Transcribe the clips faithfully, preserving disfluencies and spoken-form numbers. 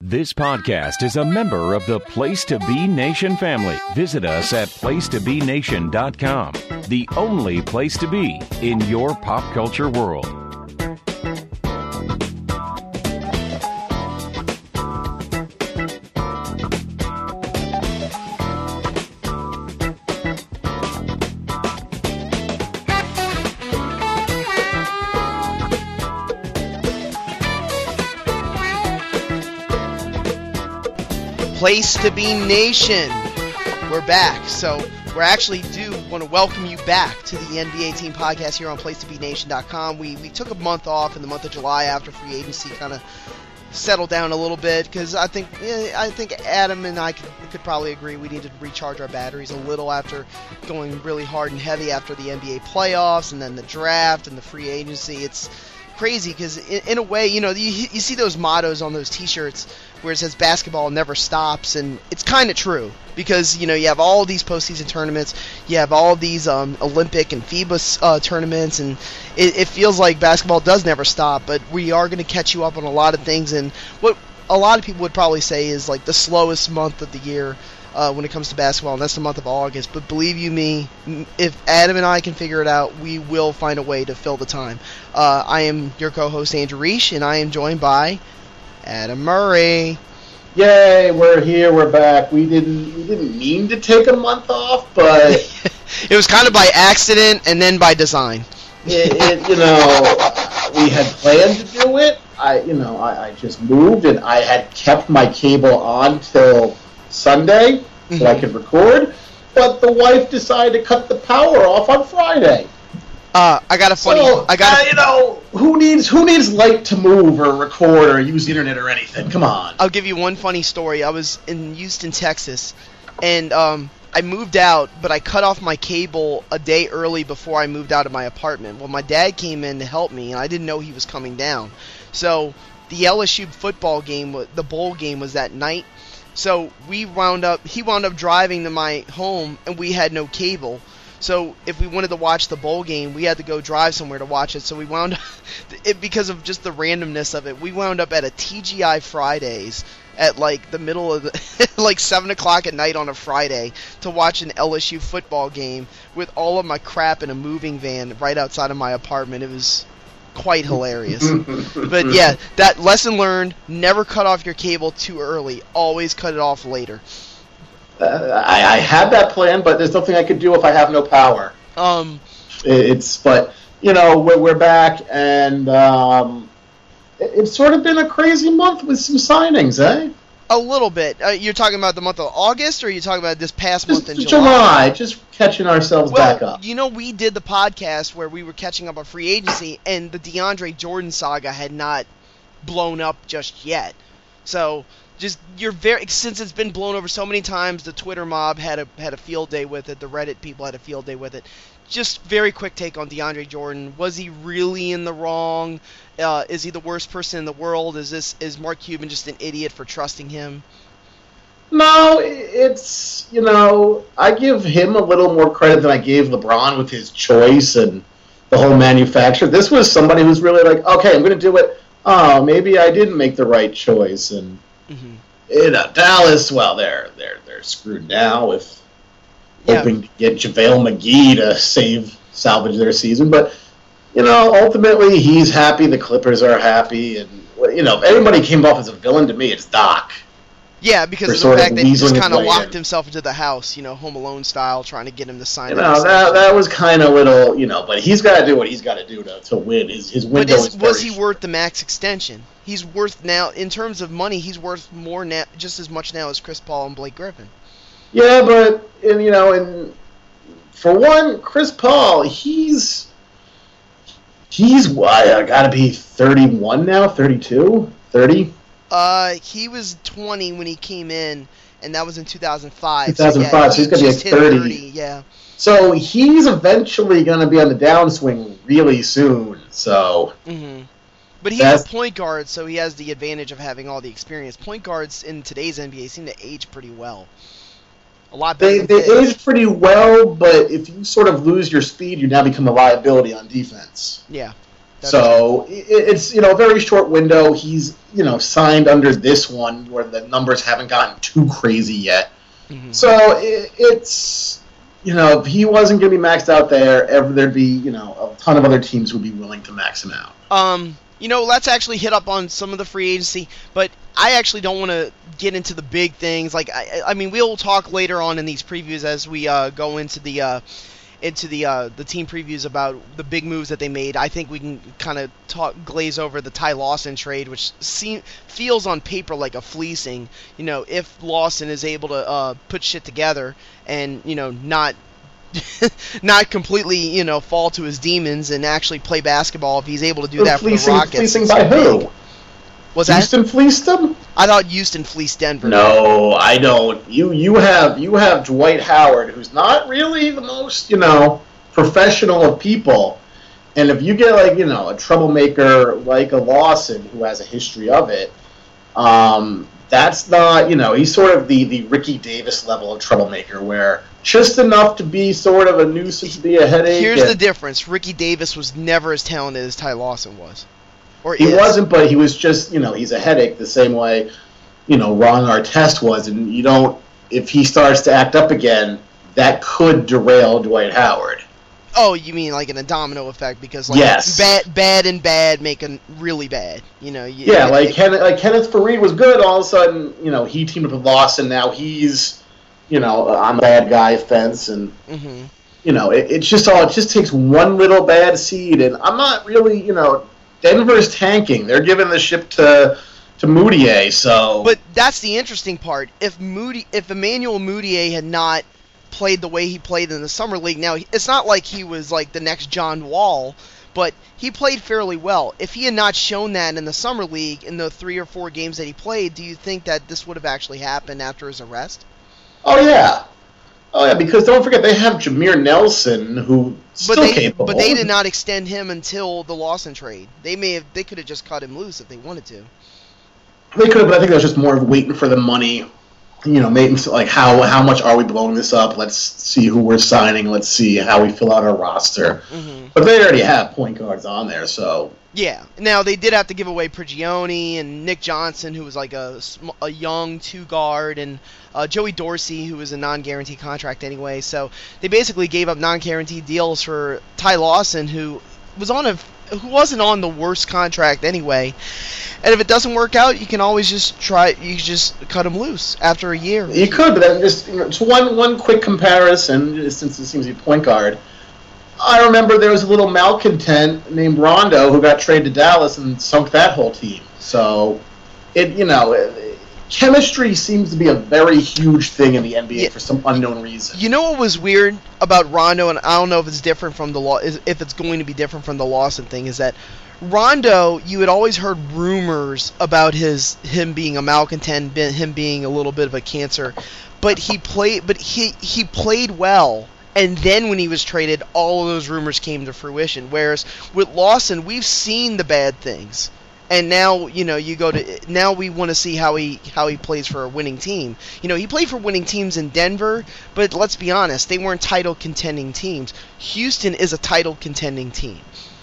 This podcast is a member of the Place to Be Nation family. Visit us at place to be nation dot com, the only place to be in your pop culture world. Place to Be Nation. We're back. So we actually do want to welcome you back to the N B A Team Podcast here on place to be nation dot com. We we took a month off in the month of July after free agency kind of settled down a little bit because I think yeah, I think Adam and I could, could probably agree we needed to recharge our batteries a little after going really hard and heavy after the N B A playoffs and then the draft and the free agency. It's crazy because in, in a way, you know, you, you see those mottos on those t-shirts where it says basketball never stops, and it's kind of true because, you know, you have all these postseason tournaments, you have all these um, Olympic and FIBA uh, tournaments, and it, it feels like basketball does never stop, but we are going to catch you up on a lot of things, and what a lot of people would probably say is like the slowest month of the year uh, when it comes to basketball, and that's the month of August, but believe you me, if Adam and I can figure it out, we will find a way to fill the time. Uh, I am your co-host, Andrew Reich, and I am joined by Adam Murray. Yay, we're here, we're back. We didn't we didn't mean to take a month off, but it was kind of by accident and then by design. it, it, you know, we had planned to do it. I you know, I, I just moved and I had kept my cable on till Sunday so mm-hmm. I could record, but the wife decided to cut the power off on Friday. Uh, I got a funny. So, I got. Uh, you know, who needs who needs light to move or record or use the internet or anything? Come on. I'll give you one funny story. I was in Houston, Texas, and um, I moved out, but I cut off my cable a day early before I moved out of my apartment. Well, my dad came in to help me, and I didn't know he was coming down. So the L S U football game, the bowl game, was that night. So we wound up. He wound up driving to my home, and we had no cable. So if we wanted to watch the bowl game, we had to go drive somewhere to watch it. So we wound up, it, because of just the randomness of it, we wound up at a T G I Fridays at like the middle of the, like seven o'clock at night on a Friday to watch an L S U football game with all of my crap in a moving van right outside of my apartment. It was quite hilarious. But yeah, that lesson learned, never cut off your cable too early. Always cut it off later. Uh, I, I had that plan, but there's nothing I could do if I have no power. Um, it's but you know we're we're back, and um, it, it's sort of been a crazy month with some signings, eh? A little bit. Uh, you're talking about the month of August, or are you talking about this past just, month in July? July? Just catching ourselves well, back up. You know, we did the podcast where we were catching up on free agency, and the DeAndre Jordan saga had not blown up just yet. So. Just you're very since it's been blown over so many times. The Twitter mob had a had a field day with it. The Reddit people had a field day with it. Just very quick take on DeAndre Jordan. Was he really in the wrong? Uh, is he the worst person in the world? Is this is Mark Cuban just an idiot for trusting him? No, it's you know I give him a little more credit than I gave LeBron with his choice and the whole manufacture. This was somebody who's really like, okay, I'm going to do it. Oh, maybe I didn't make the right choice and. Mm-hmm. In uh, Dallas, well, they're they're they're screwed now with yeah. hoping to get JaVale McGee to save salvage their season. But you know, ultimately, he's happy. The Clippers are happy, and you know, if anybody came off as a villain to me, it's Doc. Yeah, because of the fact that he just kind of locked himself into the house, you know, Home Alone style, trying to get him to sign. You know, that that was kind of little, you know, but he's got to do what he's got to do to to win. His his window but is, is very was he short. worth the max extension? He's worth now, in terms of money, he's worth more now, just as much now as Chris Paul and Blake Griffin. Yeah, but and you know, and for one, Chris Paul, he's he's uh, got to be thirty-one now, thirty-two, thirty. Uh, he was twenty when he came in, and that was in two thousand five. two thousand five, so, yeah, so he's going to be like thirty. thirty. Yeah. So he's eventually going to be on the downswing really soon. So. Mm-hmm. But he's That's, a point guard, so he has the advantage of having all the experience. Point guards in today's N B A seem to age pretty well. A lot better. They, they age pretty well, but if you sort of lose your speed, you now become a liability on defense. Yeah. That's so it, it's, you know, a very short window. He's, you know, signed under this one where the numbers haven't gotten too crazy yet. Mm-hmm. So it, it's, you know, if he wasn't going to be maxed out there, ever there'd be, you know, a ton of other teams would be willing to max him out. Um, you know, let's actually hit up on some of the free agency, but I actually don't want to get into the big things. Like, I, I mean, we'll talk later on in these previews as we uh, go into the uh, into the uh, the team previews about the big moves that they made. I think we can kind of talk glaze over the Ty Lawson trade, which seem, feels on paper like a fleecing. You know, if Lawson is able to uh, put shit together and, you know, not not completely, you know, fall to his demons and actually play basketball, if he's able to do that fleecing, for the Rockets. Fleecing by who? Was Houston that? fleeced them? I thought Houston fleeced Denver. No, I don't. You you have you have Dwight Howard, who's not really the most, you know, professional of people. And if you get, like, you know, a troublemaker like a Lawson who has a history of it, um, that's not, you know, he's sort of the, the Ricky Davis level of troublemaker, where just enough to be sort of a nuisance, to be a headache. Here's and, the difference. Ricky Davis was never as talented as Ty Lawson was. Or He is. wasn't, but he was just, you know, he's a headache the same way, you know, Ron Artest was. And you don't, if he starts to act up again, that could derail Dwight Howard. Oh, you mean like in a domino effect, because like Yes. bad, bad and bad make a really bad. You know. You, Yeah, it, like it, Ken, like Kenneth Faried was good. All of a sudden, you know, he teamed up with Lawson. Now he's, you know, on the bad guy fence, and mm-hmm. you know, it, it's just all. It just takes one little bad seed, and I'm not really, you know, Denver's tanking. They're giving the ship to to Moutier. So, But that's the interesting part. If Moody, if Emmanuel Moutier had not played the way he played in the summer league, now it's not like he was like the next John Wall, but he played fairly well. If he had not shown that in the summer league in the three or four games that he played, do you think that this would have actually happened after his arrest? oh yeah, oh yeah, because don't forget they have Jameer Nelson, who still But they, capable. but they did not extend him until the Lawson trade. They may have, they could have just cut him loose if they wanted to. They could have, but I think that was just more of waiting for the money. You know, making, like, how how much are we blowing this up? Let's see who we're signing. Let's see how we fill out our roster. Mm-hmm. But they already have point guards on there, so. Yeah. Now, they did have to give away Prigioni and Nick Johnson, who was like a, sm- a young two-guard, and uh, Joey Dorsey, who was a non-guaranteed contract anyway. So they basically gave up non-guaranteed deals for Ty Lawson, who was on a who wasn't on the worst contract anyway. And if it doesn't work out, you can always just try. You can just cut him loose after a year. You could, but then just, you know, just one one quick comparison, just since it seems to be point guard. I remember there was a little malcontent named Rondo who got traded to Dallas and sunk that whole team. So, it you know, it, chemistry seems to be a very huge thing in the N B A, yeah, for some unknown reason. You know what was weird about Rondo, and I don't know if it's different from the law, if it's going to be different from the Lawson thing, is that Rondo, you had always heard rumors about his him being a malcontent, him being a little bit of a cancer, but he played, but he he played well. And then when he was traded, all of those rumors came to fruition. Whereas with Lawson, we've seen the bad things, and now, you know, you go to now we want to see how he how he plays for a winning team. You know, he played for winning teams in Denver, but let's be honest, they weren't title contending teams. Houston is a title contending team,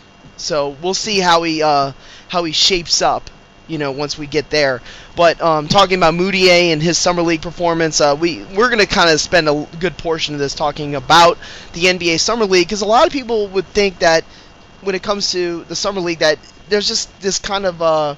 so we'll see how he uh, how he shapes up, you know, once we get there. But um, talking about Moutier and his summer league performance, uh, we we're going to kind of spend a good portion of this talking about the N B A summer league, because a lot of people would think that when it comes to the summer league that there's just this kind of uh,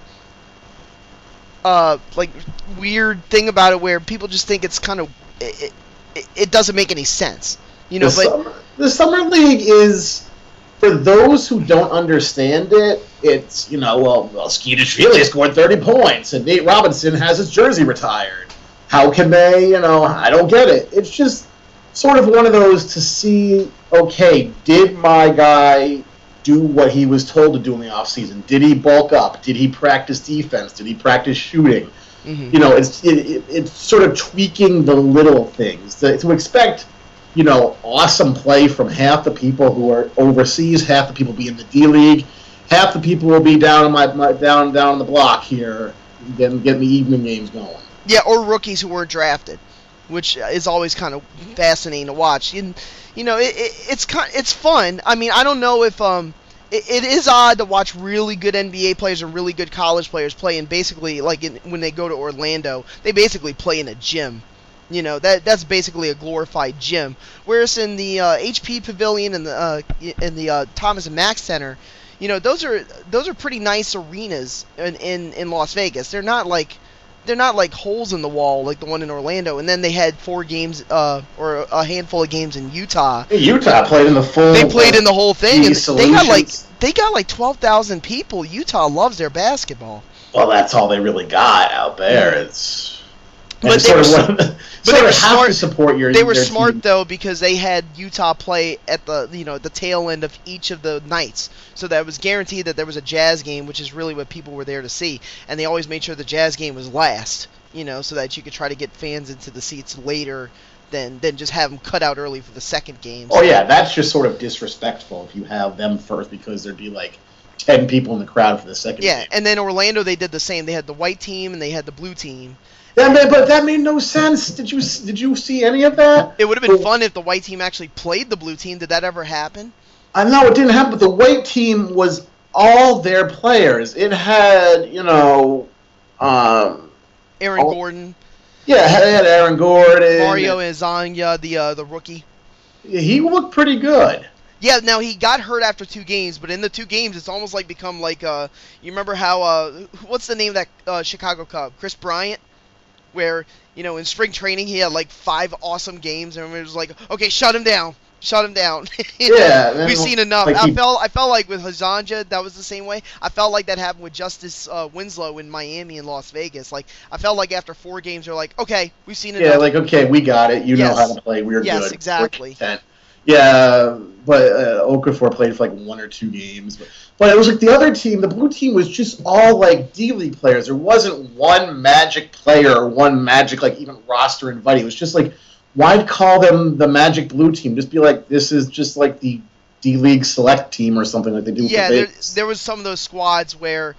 uh, like weird thing about it where people just think it's kind of it, it, it doesn't make any sense, you know. The, but summer, the summer league is, for those who don't understand it, it's, you know, well, well Skeeter scored thirty points, and Nate Robinson has his jersey retired. How can they, you know, I don't get it. It's just sort of one of those to see, okay, did my guy do what he was told to do in the offseason? Did he bulk up? Did he practice defense? Did he practice shooting? Mm-hmm. You know, it's it, it, it's sort of tweaking the little things. To, to expect, you know, awesome play from half the people who are overseas, half the people be in the D League, half the people will be down in my, my down down on the block here, getting getting the evening games going. Yeah, or rookies who weren't drafted, which is always kind of fascinating to watch. And, you know, it, it, it's kind, it's fun. I mean, I don't know if um it, it is odd to watch really good N B A players and really good college players play in basically, like in, when they go to Orlando, they basically play in a gym. You know, that that's basically a glorified gym. Whereas in the uh, H P Pavilion and the uh, in the uh, Thomas and Mack Center, you know, those are those are pretty nice arenas in, in, in Las Vegas. They're not like they're not like holes in the wall like the one in Orlando. And then they had four games uh, or a handful of games in Utah. Utah played in the full. They played in the whole thing, and solutions. they got like they got like twelve thousand people. Utah loves their basketball. Well, that's all they really got out there. Yeah. It's But they, sort were, of one, but sort they were of have smart. to support your. They were their smart team. though, because they had Utah play at the you know the tail end of each of the nights, so that it was guaranteed that there was a Jazz game, which is really what people were there to see. And they always made sure the Jazz game was last, you know, so that you could try to get fans into the seats later than than just have them cut out early for the second game. Oh yeah, that's just sort of disrespectful if you have them first, because there'd be like ten people in the crowd for the second yeah, game. and then Orlando, they did the same. They had the white team and they had the blue team. That made, but that made no sense. Did you did you see any of that? It would have been But- fun if the white team actually played the blue team. Did that ever happen? I know it didn't happen, but the white team was all their players. It had, you know, um, Aaron Oh. Gordon, yeah, it had Aaron Gordon. Mario Azania, the uh, the rookie. He looked pretty good. Yeah, now he got hurt after two games, but in the two games, it's almost like become like uh, you remember how uh, what's the name of that uh, Chicago Cub, Chris Bryant, where you know in spring training he had like five awesome games, and it was like, okay, shut him down, shut him down. You Yeah, know, man, we've seen enough. like I he- felt I felt like with Hazanja that was the same way. I felt like that happened with Justice uh, Winslow in Miami and Las Vegas. Like I felt like after four games, they're like, okay, we've seen enough. Yeah, like, okay, we got it. You Yes. know how to play. We're Yes, good. exactly. We're content. Yeah, but uh, Okafor played for like one or two games. But, but it was like the other team, the blue team, was just all like D-League players. There wasn't one Magic player or one Magic, like, even roster invitee. It was just like, why call them the Magic blue team? Just be like, this is just like the D-League select team or something like they do Yeah, for there, Vegas. there was some of those squads where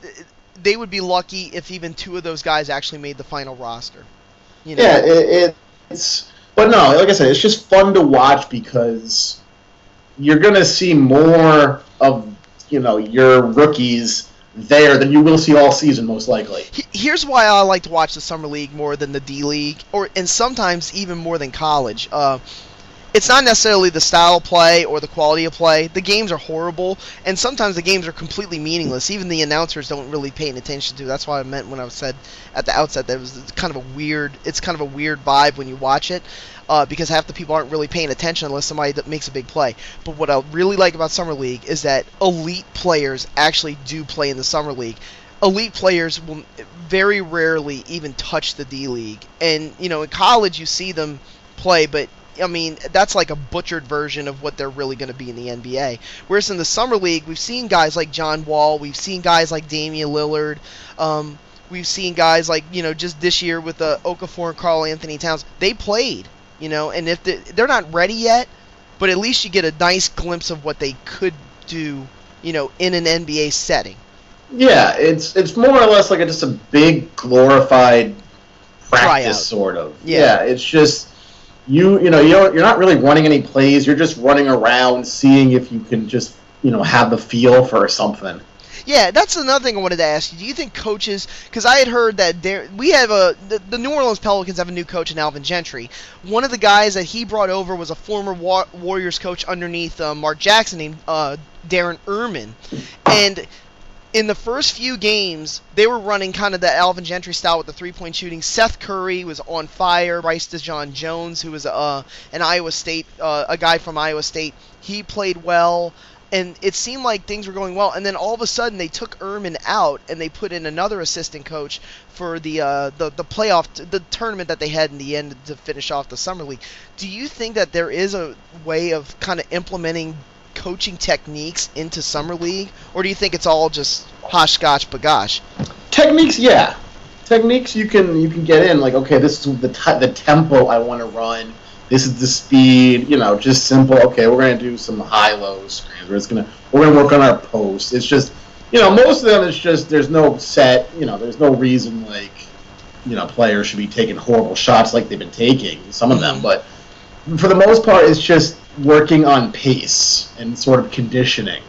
they would be lucky if even two of those guys actually made the final roster. You know? Yeah, it, it's... But no, like I said, it's just fun to watch because you're going to see more of, you know, your rookies there than you will see all season, most likely. He- Here's why I like to watch the Summer League more than the D League, or and sometimes even more than college. Uh, it's not necessarily the style of play or the quality of play. The games are horrible, and sometimes the games are completely meaningless. Even the announcers don't really pay attention to. That's what I meant when I said at the outset that it was kind of a weird. It's kind of a weird vibe when you watch it, uh, because half the people aren't really paying attention unless somebody that makes a big play. But what I really like about Summer League is that elite players actually do play in the Summer League. Elite players will very rarely even touch the D League, and you know in college you see them play, but I mean, that's like a butchered version of what they're really going to be in the N B A. Whereas in the Summer League, we've seen guys like John Wall, we've seen guys like Damian Lillard, um, we've seen guys like, you know, just this year with uh, Okafor and Karl Anthony Towns. They played, you know, and if they, they're not ready yet, but at least you get a nice glimpse of what they could do, you know, in an N B A setting. Yeah, it's it's more or less like a, just a big glorified practice, Tryout. sort of. Yeah. Yeah, it's just you you know you don't, you're not really running any plays. You're just running around, seeing if you can just you know have the feel for something. Yeah, that's another thing I wanted to ask you. Do you think coaches, because I had heard that there, we have a, the, the New Orleans Pelicans have a new coach in Alvin Gentry. One of the guys that he brought over was a former Wa- Warriors coach underneath uh, Mark Jackson named uh, Darren Ehrman. And in the first few games, they were running kind of the Alvin Gentry style with the three-point shooting. Seth Curry was on fire. Bryce DeJean Jones, who was uh, an Iowa State, uh, a guy from Iowa State, he played well. And it seemed like things were going well, and then all of a sudden they took Ehrman out and they put in another assistant coach for the uh, the the playoff the tournament that they had in the end to finish off the summer league. Do you think that there is a way of kind of implementing coaching techniques into summer league, or do you think it's all just hosh scotch bagosh? Techniques, yeah, techniques you can you can get in like okay, this is the t- the tempo I want to run. This is the speed, you know, just simple. Okay, we're gonna do some high-low screens. We're just gonna we're gonna work on our post. It's just, you know, most of them it's just there's no set. You know, there's no reason like, you know, players should be taking horrible shots like they've been taking. Some of them, but for the most part, it's just working on pace and sort of conditioning.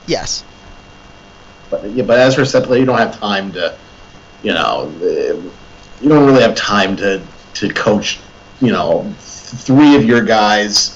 Yes. But yeah, but as for set play, you don't have time to, you know, you don't really have time to to coach, you know, three of your guys,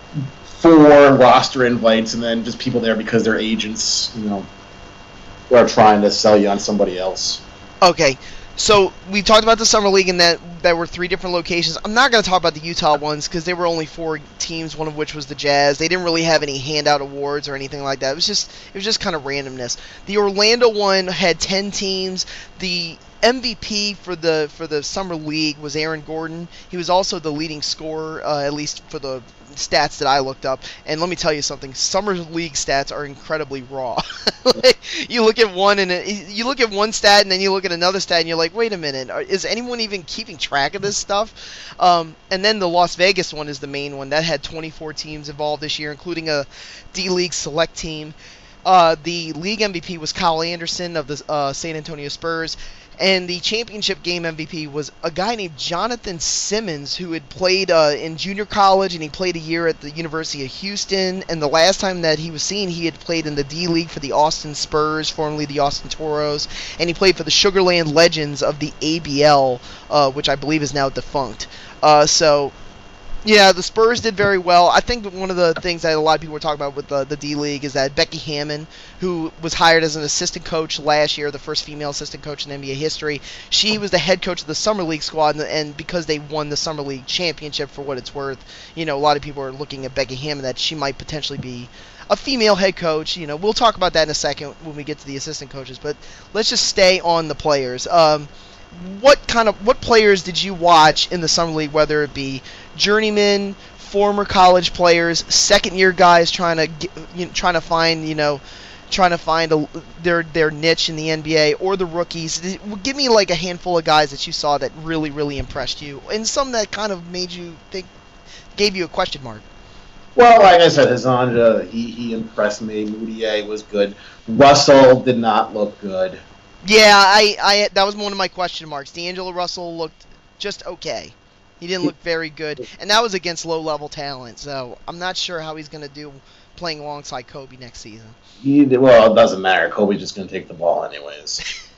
four roster invites, and then just people there because they're agents, you know, who are trying to sell you on somebody else. Okay, so we talked about the Summer League and that there were three different locations. I'm not going to talk about the Utah ones because they were only four teams, one of which was the Jazz. They didn't really have any handout awards or anything like that. It was just it was just kind of randomness. The Orlando one had ten teams. The M V P for the for the Summer League was Aaron Gordon. He was also the leading scorer, uh, at least for the stats that I looked up. And let me tell you something: Summer League stats are incredibly raw. Like, you look at one and it, you look at one stat, and then you look at another stat, and you're like, wait a minute, is anyone even keeping track of this stuff? Um, and then the Las Vegas one is the main one that had twenty-four teams involved this year, including a D-League select team. Uh, the league M V P was Kyle Anderson of the uh, San Antonio Spurs. And the championship game M V P was a guy named Jonathan Simmons, who had played uh, in junior college, and he played a year at the University of Houston. And the last time that he was seen, he had played in the D-League for the Austin Spurs, formerly the Austin Toros. And he played for the Sugarland Legends of the A B L, uh, which I believe is now defunct. Uh, so... Yeah, the Spurs did very well. I think one of the things that a lot of people were talking about with the, the D-League is that Becky Hammon, who was hired as an assistant coach last year, the first female assistant coach in N B A history, she was the head coach of the Summer League squad, and, and because they won the Summer League championship, for what it's worth, you know, a lot of people are looking at Becky Hammon that she might potentially be a female head coach. You know, we'll talk about that in a second when we get to the assistant coaches, but let's just stay on the players. Um, what kind of what players did you watch in the Summer League, whether it be journeymen, former college players, second-year guys trying to get, you know, trying to find, you know, trying to find a, their their niche in the N B A, or the rookies? Give me like a handful of guys that you saw that really, really impressed you, and some that kind of made you think, gave you a question mark. Well, like I said, Hezonja, he, he impressed me. Moutier was good. Russell did not look good. Yeah, I, I that was one of my question marks. D'Angelo Russell looked just okay. He didn't look very good, and that was against low-level talent, so I'm not sure how he's going to do playing alongside Kobe next season. He, well, it doesn't matter. Kobe's just going to take the ball anyways.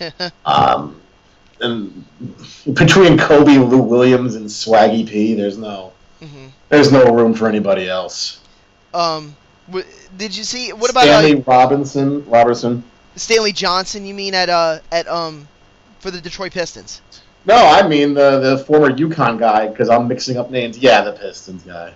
um, and between Kobe, Lou Williams, and Swaggy P, there's no mm-hmm. there's no room for anybody else. Um, w- did you see what about Stanley uh, Robinson? Robertson. Stanley Johnson? You mean at uh at um for the Detroit Pistons? No, I mean the the former UConn guy, because I'm mixing up names. Yeah, the Pistons guy.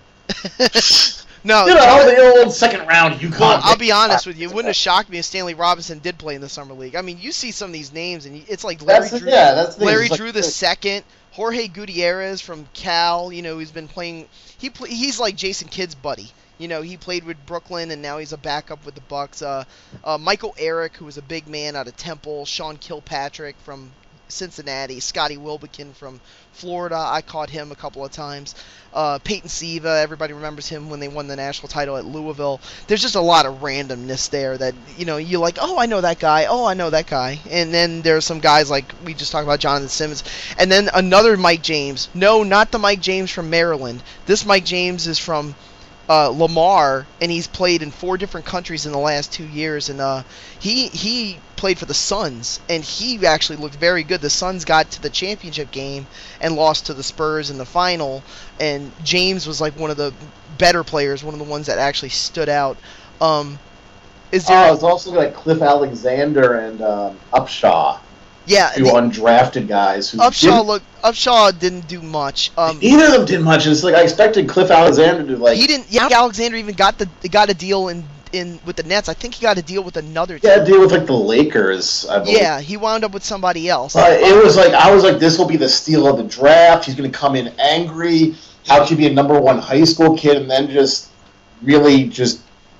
No, you know, the old second round UConn. Well, I'll be honest with you. It wouldn't have shocked me if Stanley Robinson did play in the Summer League. I mean, you see some of these names, and it's like Larry that's Drew, the, yeah, that's the Larry like, Drew the second, Jorge Gutierrez from Cal. You know, he's been playing. He play, he's like Jason Kidd's buddy. You know, he played with Brooklyn, and now he's a backup with the Bucks. Uh, uh, Michael Eric, who was a big man out of Temple. Sean Kilpatrick from Cincinnati. Scotty Wilbekin from Florida. I caught him a couple of times. Uh, Peyton Siva, everybody remembers him when they won the national title at Louisville. There's just a lot of randomness there that, you know, you're like, oh, I know that guy. Oh, I know that guy. And then there's some guys like we just talked about, Jonathan Simmons. And then another Mike James. No, not the Mike James from Maryland. This Mike James is from Uh, Lamar, and he's played in four different countries in the last two years, and uh, he he played for the Suns, and he actually looked very good. The Suns got to the championship game and lost to the Spurs in the final, and James was like one of the better players, one of the ones that actually stood out. Um, is there? Oh, it's also like Cliff Alexander and um, Upshaw. Yeah, two the, undrafted guys. Who Upshaw look. Upshaw didn't do much. Um, Neither of them did much. It's like I expected Cliff Alexander to like. He didn't. Yeah, Alexander even got the got a deal in, in with the Nets. I think he got a deal with another team. Yeah, a deal with like the Lakers. I believe. Yeah, he wound up with somebody else. Uh, it was like I was like, this will be the steal of the draft. He's going to come in angry. How could he be a number one high school kid and then just really just.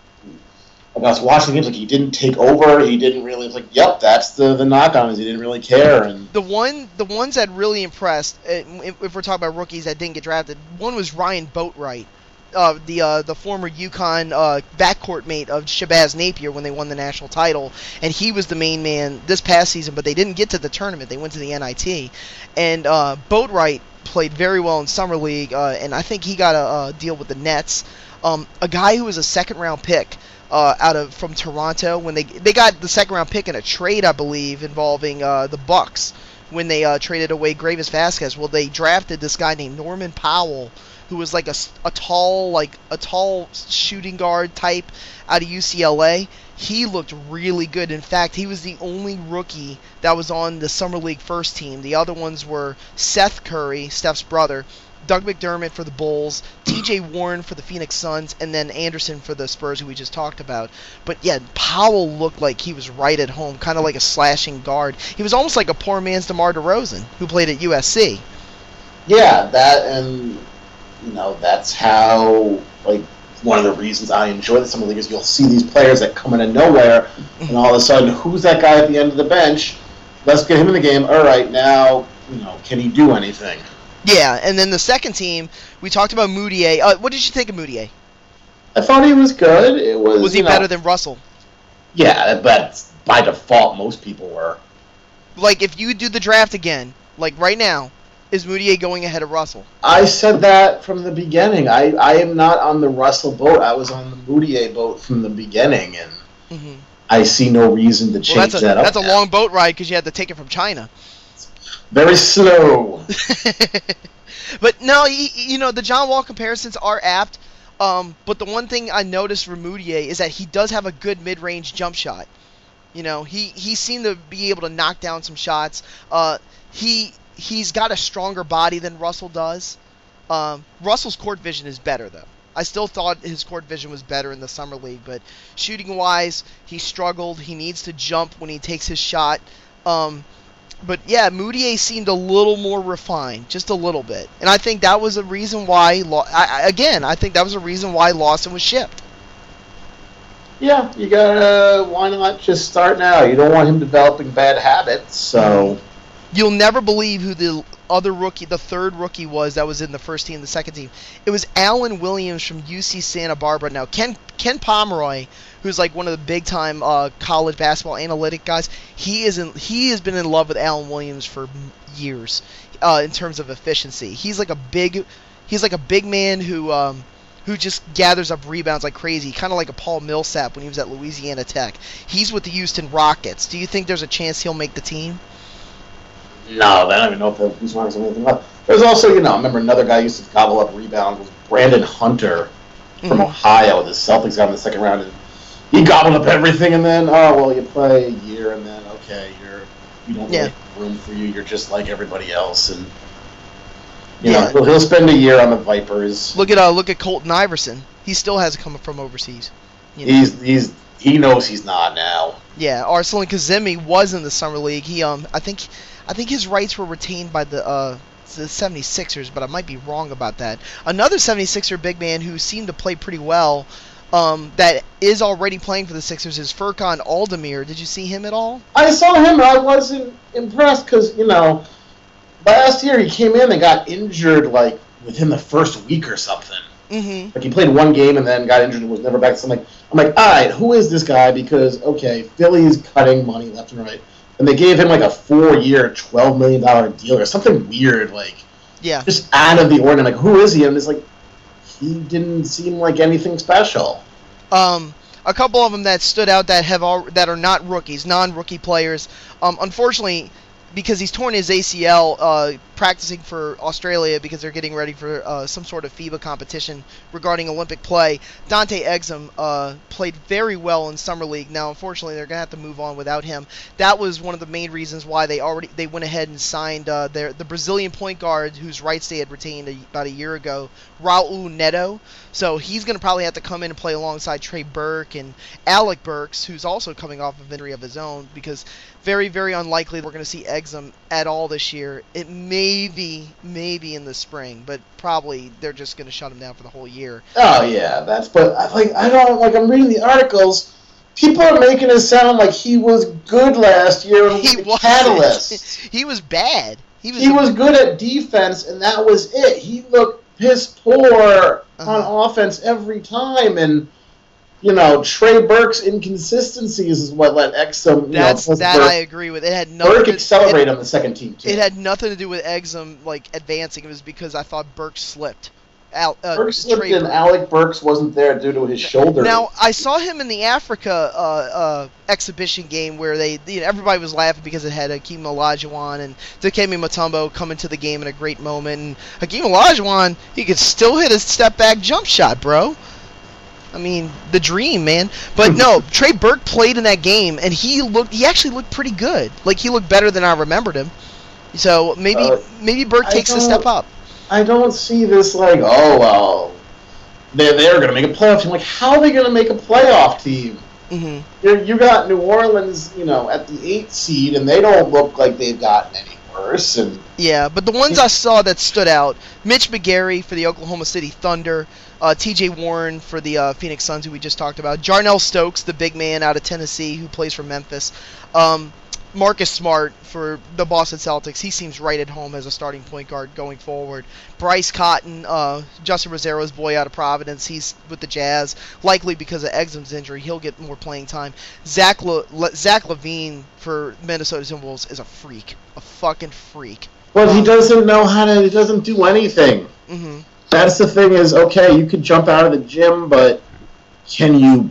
I was watching games like he didn't take over. He didn't really like. Yep, that's the the knock on him. He didn't really care. And the one the ones that really impressed, if we're talking about rookies that didn't get drafted, one was Ryan Boatwright, uh, the uh, the former UConn uh, backcourt mate of Shabazz Napier when they won the national title, and he was the main man this past season. But they didn't get to the tournament; they went to the N I T, and uh, Boatwright played very well in summer league, uh, and I think he got a, a deal with the Nets. Um, a guy who was a second round pick uh, out of from Toronto when they they got the second round pick in a trade, I believe, involving uh, the Bucks when they uh, traded away Gravis Vasquez. Well, they drafted this guy named Norman Powell, who was like a, a tall like a tall shooting guard type out of U C L A. He looked really good. In fact, he was the only rookie that was on the Summer League first team. The other ones were Seth Curry, Steph's brother, Doug McDermott for the Bulls, T J Warren for the Phoenix Suns, and then Anderson for the Spurs, who we just talked about. But yeah, Powell looked like he was right at home, kind of like a slashing guard. He was almost like a poor man's DeMar DeRozan, who played at U S C. Yeah, that, and, you know, that's how, like, one of the reasons I enjoy the Summer League is you'll see these players that come out of nowhere, and all of a sudden, who's that guy at the end of the bench? Let's get him in the game. All right, now, you know, can he do anything? Yeah, and then the second team, we talked about Mudiay. Uh, what did you think of Mudiay? I thought he was good. It was. Was he you know, better than Russell? Yeah, but by default, most people were. Like, if you do the draft again, like right now, is Mudiay going ahead of Russell? I said that from the beginning. I, I am not on the Russell boat. I was on the Mudiay boat from the beginning, and mm-hmm. I see no reason to change well, that's a, that up. That's a now. long boat ride because you had to take it from China. Very slow. But no, he, you know, the John Wall comparisons are apt. Um, but the one thing I noticed for Mudiay is that he does have a good mid-range jump shot. You know, he, he seemed to be able to knock down some shots. Uh, he he's got a stronger body than Russell does. Um, Russell's court vision is better though. I still thought his court vision was better in the Summer League, but shooting-wise, he struggled. He needs to jump when he takes his shot. Um, But yeah, Mudiay seemed a little more refined, just a little bit, and I think that was a reason why. I, again, I think that was a reason why Lawson was shipped. Yeah, you gotta. Why not just start now? You don't want him developing bad habits, so. You'll never believe who the other rookie, the third rookie was that was in the first team, the second team. It was Alan Williams from U C Santa Barbara. Now, Ken Ken Pomeroy, who's like one of the big time uh, college basketball analytic guys, he is in, he has been in love with Alan Williams for years uh, in terms of efficiency. He's like a big, he's like a big man who um, who just gathers up rebounds like crazy, kind of like a Paul Millsap when he was at Louisiana Tech. He's with the Houston Rockets. Do you think there's a chance he'll make the team? No, I don't even know if he's running anything up. There's also, you know, I remember another guy used to gobble up rebounds was Brandon Hunter from mm-hmm. Ohio. The Celtics got in the second round, and he gobbled up everything. And then, oh well, you play a year, and then okay, you're you don't yeah. make room for you. You're just like everybody else, and you yeah. know he'll spend a year on the Vipers. Look at uh, look at Colton Iverson. He still has come from overseas. You know? He's he's he knows he's not now. Yeah, Arslan Kazemi was in the Summer League. He um I think. I think his rights were retained by the uh, the seventy-sixers, but I might be wrong about that. Another seventy-sixer big man who seemed to play pretty well um, that is already playing for the Sixers is Furkan Aldemir. Did you see him at all? I saw him, and I wasn't impressed because, you know, last year he came in and got injured, like, within the first week or something. Mm-hmm. Like, he played one game and then got injured and was never back. So I'm like, I'm like, all right, who is this guy? Because, okay, Philly's cutting money left and right. And they gave him like a four-year, twelve million dollars deal or something weird, like yeah, just out of the ordinary. Like, who is he? And it's like, he didn't seem like anything special. Um, a couple of them that stood out that have all, that are not rookies, non-rookie players. Um, unfortunately, because he's torn his A C L uh, practicing for Australia because they're getting ready for uh, some sort of FIBA competition regarding Olympic play. Dante Exum uh, played very well in Summer League. Now, unfortunately, they're going to have to move on without him. That was one of the main reasons why they already they went ahead and signed uh, their the Brazilian point guard whose rights they had retained a, about a year ago, Raul Neto. So he's going to probably have to come in and play alongside Trey Burke and Alec Burks, who's also coming off of injury of his own, because very, very unlikely we're going to see Exum at all this year. It may be, maybe in the spring, but probably they're just going to shut him down for the whole year. Oh yeah, that's. But like, I don't like. I'm reading the articles. People are making it sound like he was good last year and he was a catalyst. He was bad. He was. He was good at defense, and that was it. He looked piss poor uh-huh. on offense every time, and. You know, Trey Burke's inconsistencies is what let Exum. That's know, that Burke, I agree with. It had nothing. Burke to, accelerated it, on the second team too. It had nothing to do with Exum like advancing. It was because I thought Burke slipped, Al, uh, Burks slipped Trey in. Burke. Alec Burks wasn't there due to his shoulder. Now, I saw him in the Africa uh, uh, exhibition game where they, you know, everybody was laughing because it had Hakeem Olajuwon and Dikembe Mutombo coming to the game in a great moment. And Hakeem Olajuwon, he could still hit a step-back jump shot, bro. I mean, the dream, man. But no, Trey Burke played in that game, and he looked. He actually looked pretty good. Like, he looked better than I remembered him. So maybe Uh, maybe Burke takes a step up. I don't see this like, oh, well, they're, they're going to make a playoff team. Like, how are they going to make a playoff team? Mm-hmm. You you got New Orleans, you know, at the eighth seed, and they don't look like they've gotten any worse. And Yeah, but the ones I saw that stood out, Mitch McGary for the Oklahoma City Thunder, uh, T J Warren for the uh, Phoenix Suns, who we just talked about, Jarnell Stokes, the big man out of Tennessee who plays for Memphis, um, Marcus Smart for the Boston Celtics. He seems right at home as a starting point guard going forward. Bryce Cotton, uh, Justin Rosero's boy out of Providence, he's with the Jazz, likely because of Exum's injury. He'll get more playing time. Zach Le- Le- Zach LaVine for Minnesota Timberwolves is a freak, a fucking freak. Well, he doesn't know how to. He doesn't do anything. Mm-hmm. That's the thing. Is okay. You could jump out of the gym, but can you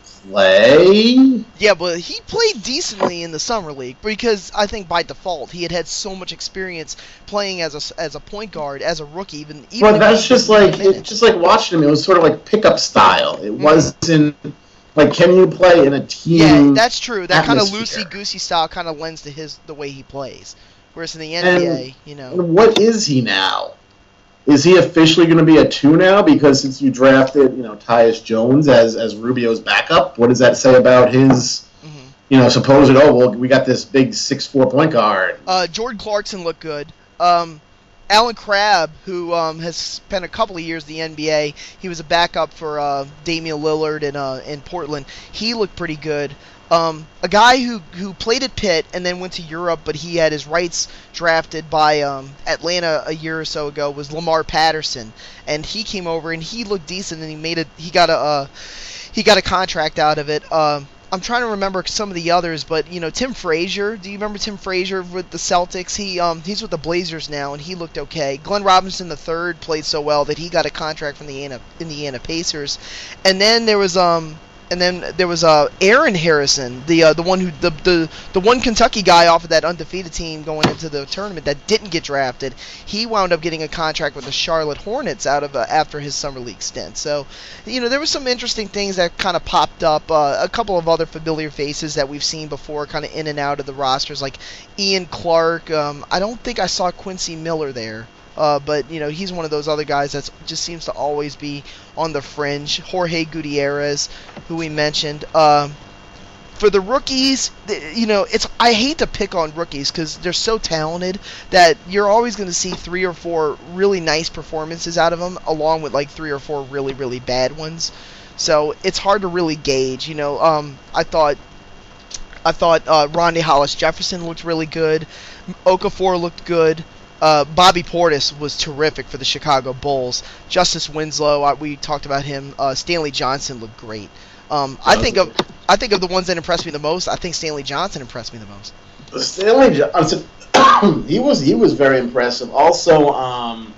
play? Yeah, but he played decently in the summer league because I think by default he had had so much experience playing as a as a point guard as a rookie. Even even Well, if that's he just didn't like get it, minutes. just like watching him. It was sort of like pickup style. It Mm-hmm. wasn't like, can you play in a team? Yeah, that's true. That kind of atmosphere. loosey goosey style kind of lends to his the way he plays. Whereas in the N B A, And- you know, And what is he now? Is he officially going to be a two now? Because since you drafted, you know, Tyus Jones as as Rubio's backup, what does that say about his, mhm. you know, supposed? Oh, well, we got this big six four point guard. uh, Jordan Clarkson looked good. Um, Alan Crabb, who um, has spent a couple of years in the N B A, he was a backup for uh, Damian Lillard in uh, in Portland. He looked pretty good. Um, a guy who, who played at Pitt and then went to Europe, but he had his rights drafted by um, Atlanta a year or so ago, was Lamar Patterson, and he came over and he looked decent and he made it. He got a uh, he got a contract out of it. Um, I'm trying to remember some of the others, but you know, Tim Frazier. Do you remember Tim Frazier with the Celtics? He um he's with the Blazers now, and he looked okay. Glenn Robinson the third played so well that he got a contract from the Indiana, Indiana Pacers, and then there was um. And then there was uh, Aaron Harrison, the uh, the one who the, the the one Kentucky guy off of that undefeated team going into the tournament that didn't get drafted. He wound up getting a contract with the Charlotte Hornets out of uh, after his summer league stint. So, you know, there were some interesting things that kind of popped up. Uh, a couple of other familiar faces that we've seen before, kind of in and out of the rosters, like Ian Clark. Um, I don't think I saw Quincy Miller there. Uh, but, you know, he's one of those other guys that just seems to always be on the fringe. Jorge Gutierrez, who we mentioned. Um, for the rookies, you know, it's I hate to pick on rookies because they're so talented that you're always going to see three or four really nice performances out of them, along with, like, three or four really, really bad ones. So it's hard to really gauge. You know, um, I thought I thought uh, Rondae Hollis-Jefferson looked really good. Okafor looked good. Uh, Bobby Portis was terrific for the Chicago Bulls. Justice Winslow, uh, we talked about him. Uh, Stanley Johnson looked great. Um, I think of I think of the ones that impressed me the most. I think Stanley Johnson impressed me the most. Stanley Johnson, he was he was very impressive. Also, um,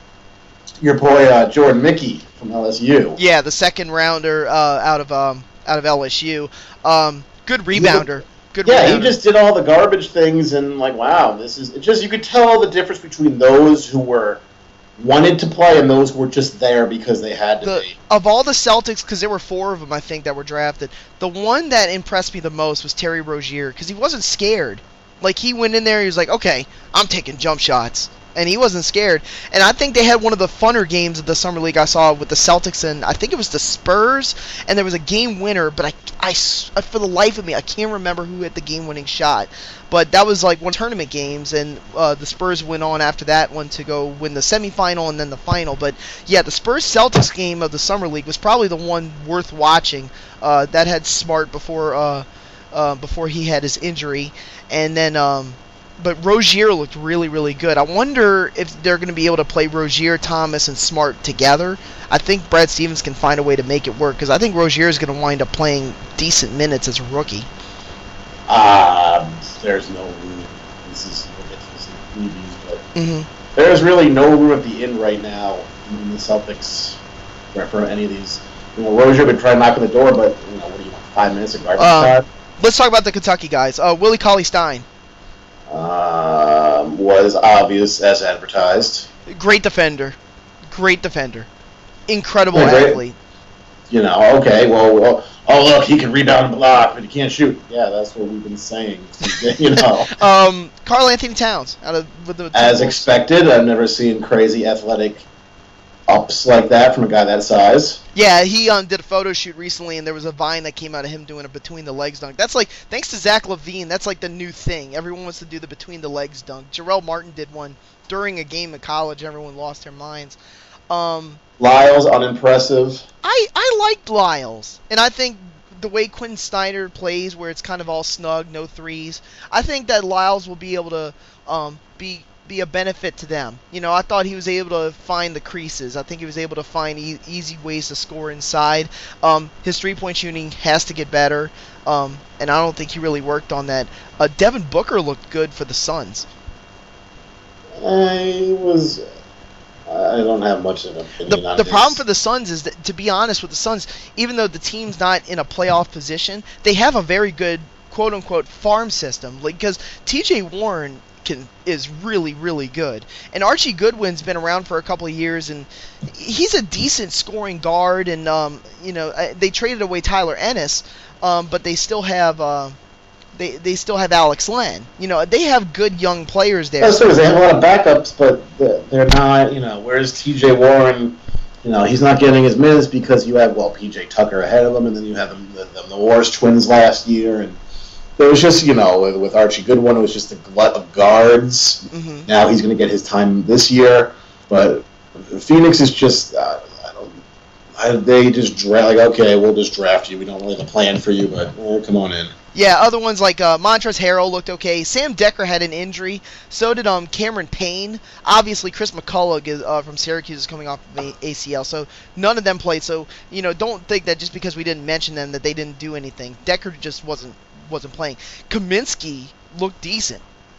your boy uh, Jordan Mickey from L S U. Yeah, the second rounder uh, out of um, out of L S U. Um, good rebounder. Good Yeah, rebounder. he just did all the garbage things, and like, wow, this is it just you could tell the difference between those who were wanted to play and those who were just there because they had to the, be. Of all the Celtics, because there were four of them, I think, that were drafted, the one that impressed me the most was Terry Rozier, because he wasn't scared. Like, he went in there, he was like, okay, I'm taking jump shots. And he wasn't scared. And I think they had one of the funner games of the Summer League I saw with the Celtics, and I think it was the Spurs, and there was a game winner, but I, I, for the life of me, I can't remember who hit the game-winning shot. But that was like one tournament games, and uh, the Spurs went on after that one to go win the semifinal and then the final. But yeah, the Spurs-Celtics game of the Summer League was probably the one worth watching. Uh, that had Smart before uh, uh, before he had his injury, and then. Um, But Rozier looked really, really good. I wonder if they're going to be able to play Rozier, Thomas, and Smart together. I think Brad Stevens can find a way to make it work because I think Rozier is going to wind up playing decent minutes as a rookie. Uh, there's no. This is this is previews, but Mm-hmm. there's really no room at the inn right now in the Celtics for any of these. You know, Rozier been trying to knock on the door, but you know, what do you want? Five minutes of garbage uh, time. Let's talk about the Kentucky guys. Uh, Willie Cauley-Stein. Um, was obvious as advertised. Great defender. Great defender. Incredible yeah, athlete. You know, okay, well, well, oh, look, he can rebound and block, but he can't shoot. Yeah, that's what we've been saying. You know. um, Karl Anthony Towns. Out of, with the as expected, I've never seen crazy athletic ups like that from a guy that size. Yeah, he um, did a photo shoot recently, and there was a vine that came out of him doing a between-the-legs dunk. That's like, thanks to Zach LaVine, that's like the new thing. Everyone wants to do the between-the-legs dunk. Jarrell Martin did one during a game at college. Everyone lost their minds. Um, Lyles, unimpressive. I, I liked Lyles, and I think the way Quinn Snyder plays, where it's kind of all snug, no threes, I think that Lyles will be able to um, be... be a benefit to them. You know, I thought he was able to find the creases. I think he was able to find e- easy ways to score inside. Um, his three-point shooting has to get better, um, and I don't think he really worked on that. Uh, Devin Booker looked good for the Suns. I was... I don't have much of an opinion The, on the this. problem for the Suns is that, to be honest with the Suns, even though the team's not in a playoff position, they have a very good quote-unquote farm system. Like, because T J Warren Can, is really, really good. And Archie Goodwin's been around for a couple of years, and he's a decent scoring guard. And, um, you know, they traded away Tyler Ennis, um, but they still have uh, they they still have Alex Len. You know, they have good young players there. That's true. They have a lot of backups, but they're not, you know, whereas T J Warren, you know, he's not getting his minutes because you have, well, P J Tucker ahead of him, and then you have the, the, the Wars twins last year, and it was just, you know, with, with Archie Goodwin, it was just a glut of guards. Mm-hmm. Now he's going to get his time this year, but Phoenix is just, uh, I don't, I, they just draft, like, okay, we'll just draft you. We don't really have a plan for you, but eh, come on in. Yeah, other ones like uh, Montrezl Harrell looked okay. Sam Decker had an injury. So did um Cameron Payne. Obviously, Chris McCullough is, uh, from Syracuse is coming off of A C L. So none of them played. So, you know, don't think that just because we didn't mention them that they didn't do anything. Decker just wasn't wasn't playing. Kaminsky looked decent.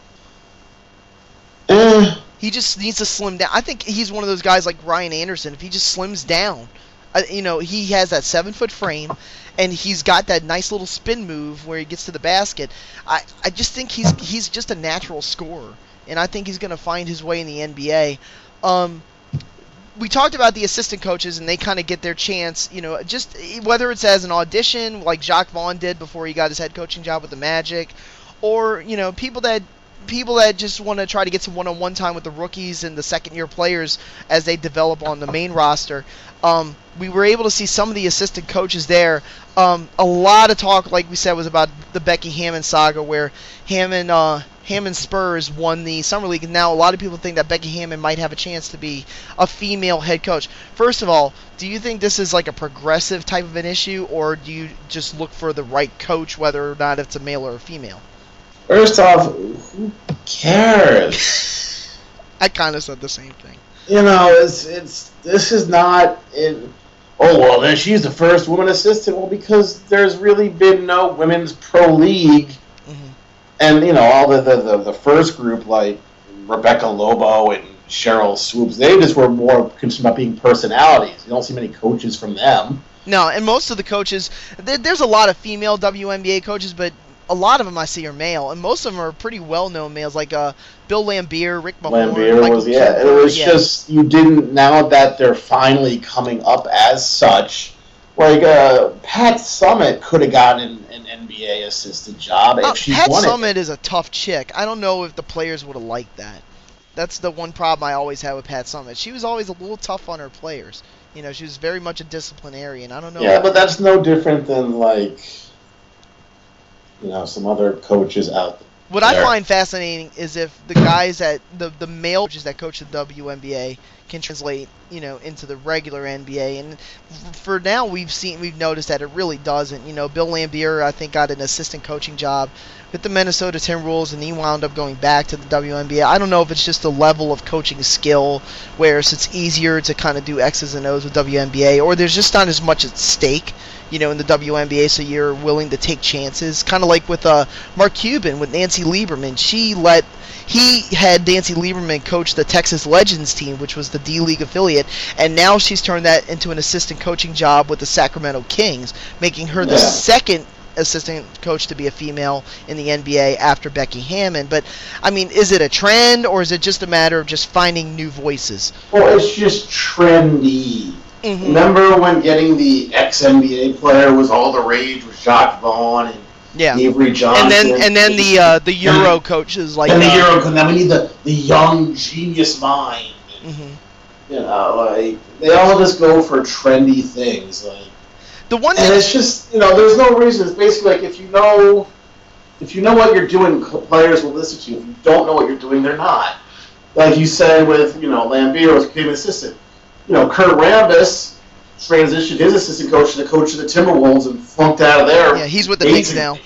Eh. He just needs to slim down. I think he's one of those guys like Ryan Anderson. If he just slims down, uh, you know, he has that seven-foot frame, and he's got that nice little spin move where he gets to the basket. I, I just think he's he's just a natural scorer, and I think he's going to find his way in the N B A. Um, we talked about the assistant coaches, and they kind of get their chance, you know, just whether it's as an audition like Jacques Vaughn did before he got his head coaching job with the Magic, or, you know, people that people that just want to try to get some one-on-one time with the rookies and the second-year players as they develop on the main roster. Um, we were able to see some of the assistant coaches there. Um, a lot of talk, like we said, was about the Becky Hammon saga, where Hammon, uh, Hammon Spurs won the Summer League, and now a lot of people think that Becky Hammon might have a chance to be a female head coach. First of all, do you think this is like a progressive type of an issue, or do you just look for the right coach, whether or not it's a male or a female? First off, who cares? I kind of said the same thing. You know, it's it's this is not in. Oh well, then she's the first woman assistant. Well, because there's really been no women's pro league, mm-hmm. and you know all the, the, the, the first group like Rebecca Lobo and Cheryl Swoops, they just were more concerned about being personalities. You don't see many coaches from them. No, and most of the coaches, there, there's a lot of female W N B A coaches, but a lot of them I see are male, and most of them are pretty well-known males, like uh, Bill Lambier, Rick Mahorn. Lambier Michael was, yeah, Cooper, it was yeah. just, you didn't, now that they're finally coming up as such, like, uh, Pat Summitt could have gotten an N B A assistant job if uh, she Pat wanted. Summitt is a tough chick. I don't know if the players would have liked that. That's the one problem I always had with Pat Summitt. She was always a little tough on her players. You know, she was very much a disciplinarian. I don't know. Yeah, but that's no different than, like, you know, some other coaches out there. What I find fascinating is if the guys that the the male coaches that coach the W N B A can translate, you know, into the regular N B A. And for now, we've seen we've noticed that it really doesn't. You know, Bill Lambier, I think, got an assistant coaching job with the Minnesota Timberwolves, and he wound up going back to the W N B A. I don't know if it's just a level of coaching skill, whereas it's easier to kind of do X's and O's with W N B A, or there's just not as much at stake, you know, in the W N B A, so you're willing to take chances. Kind of like with uh, Mark Cuban, with Nancy Lieberman. She let he had Nancy Lieberman coach the Texas Legends team, which was the D-League affiliate, and now she's turned that into an assistant coaching job with the Sacramento Kings, making her the Yeah. second assistant coach to be a female in the N B A after Becky Hammon. But, I mean, is it a trend, or is it just a matter of just finding new voices? Well, it's just trendy. Mm-hmm. Remember when getting the ex-N B A player was all the rage with Jacques Vaughn and Yeah. Avery Johnson? And then and then the uh, the Euro coaches like and the uh, Euro, and then we need the, the young genius mind. Mm-hmm. You know, like, they all just go for trendy things. Like, The one and that, it's just, you know, there's no reason. It's basically like if you know, if you know what you're doing, players will listen to you. If you don't know what you're doing, they're not. Like you said with, you know, Lambier was became an assistant. You know, Kurt Rambis transitioned his assistant coach to the coach of the Timberwolves and flunked out of there. yeah, he's with the Knicks now.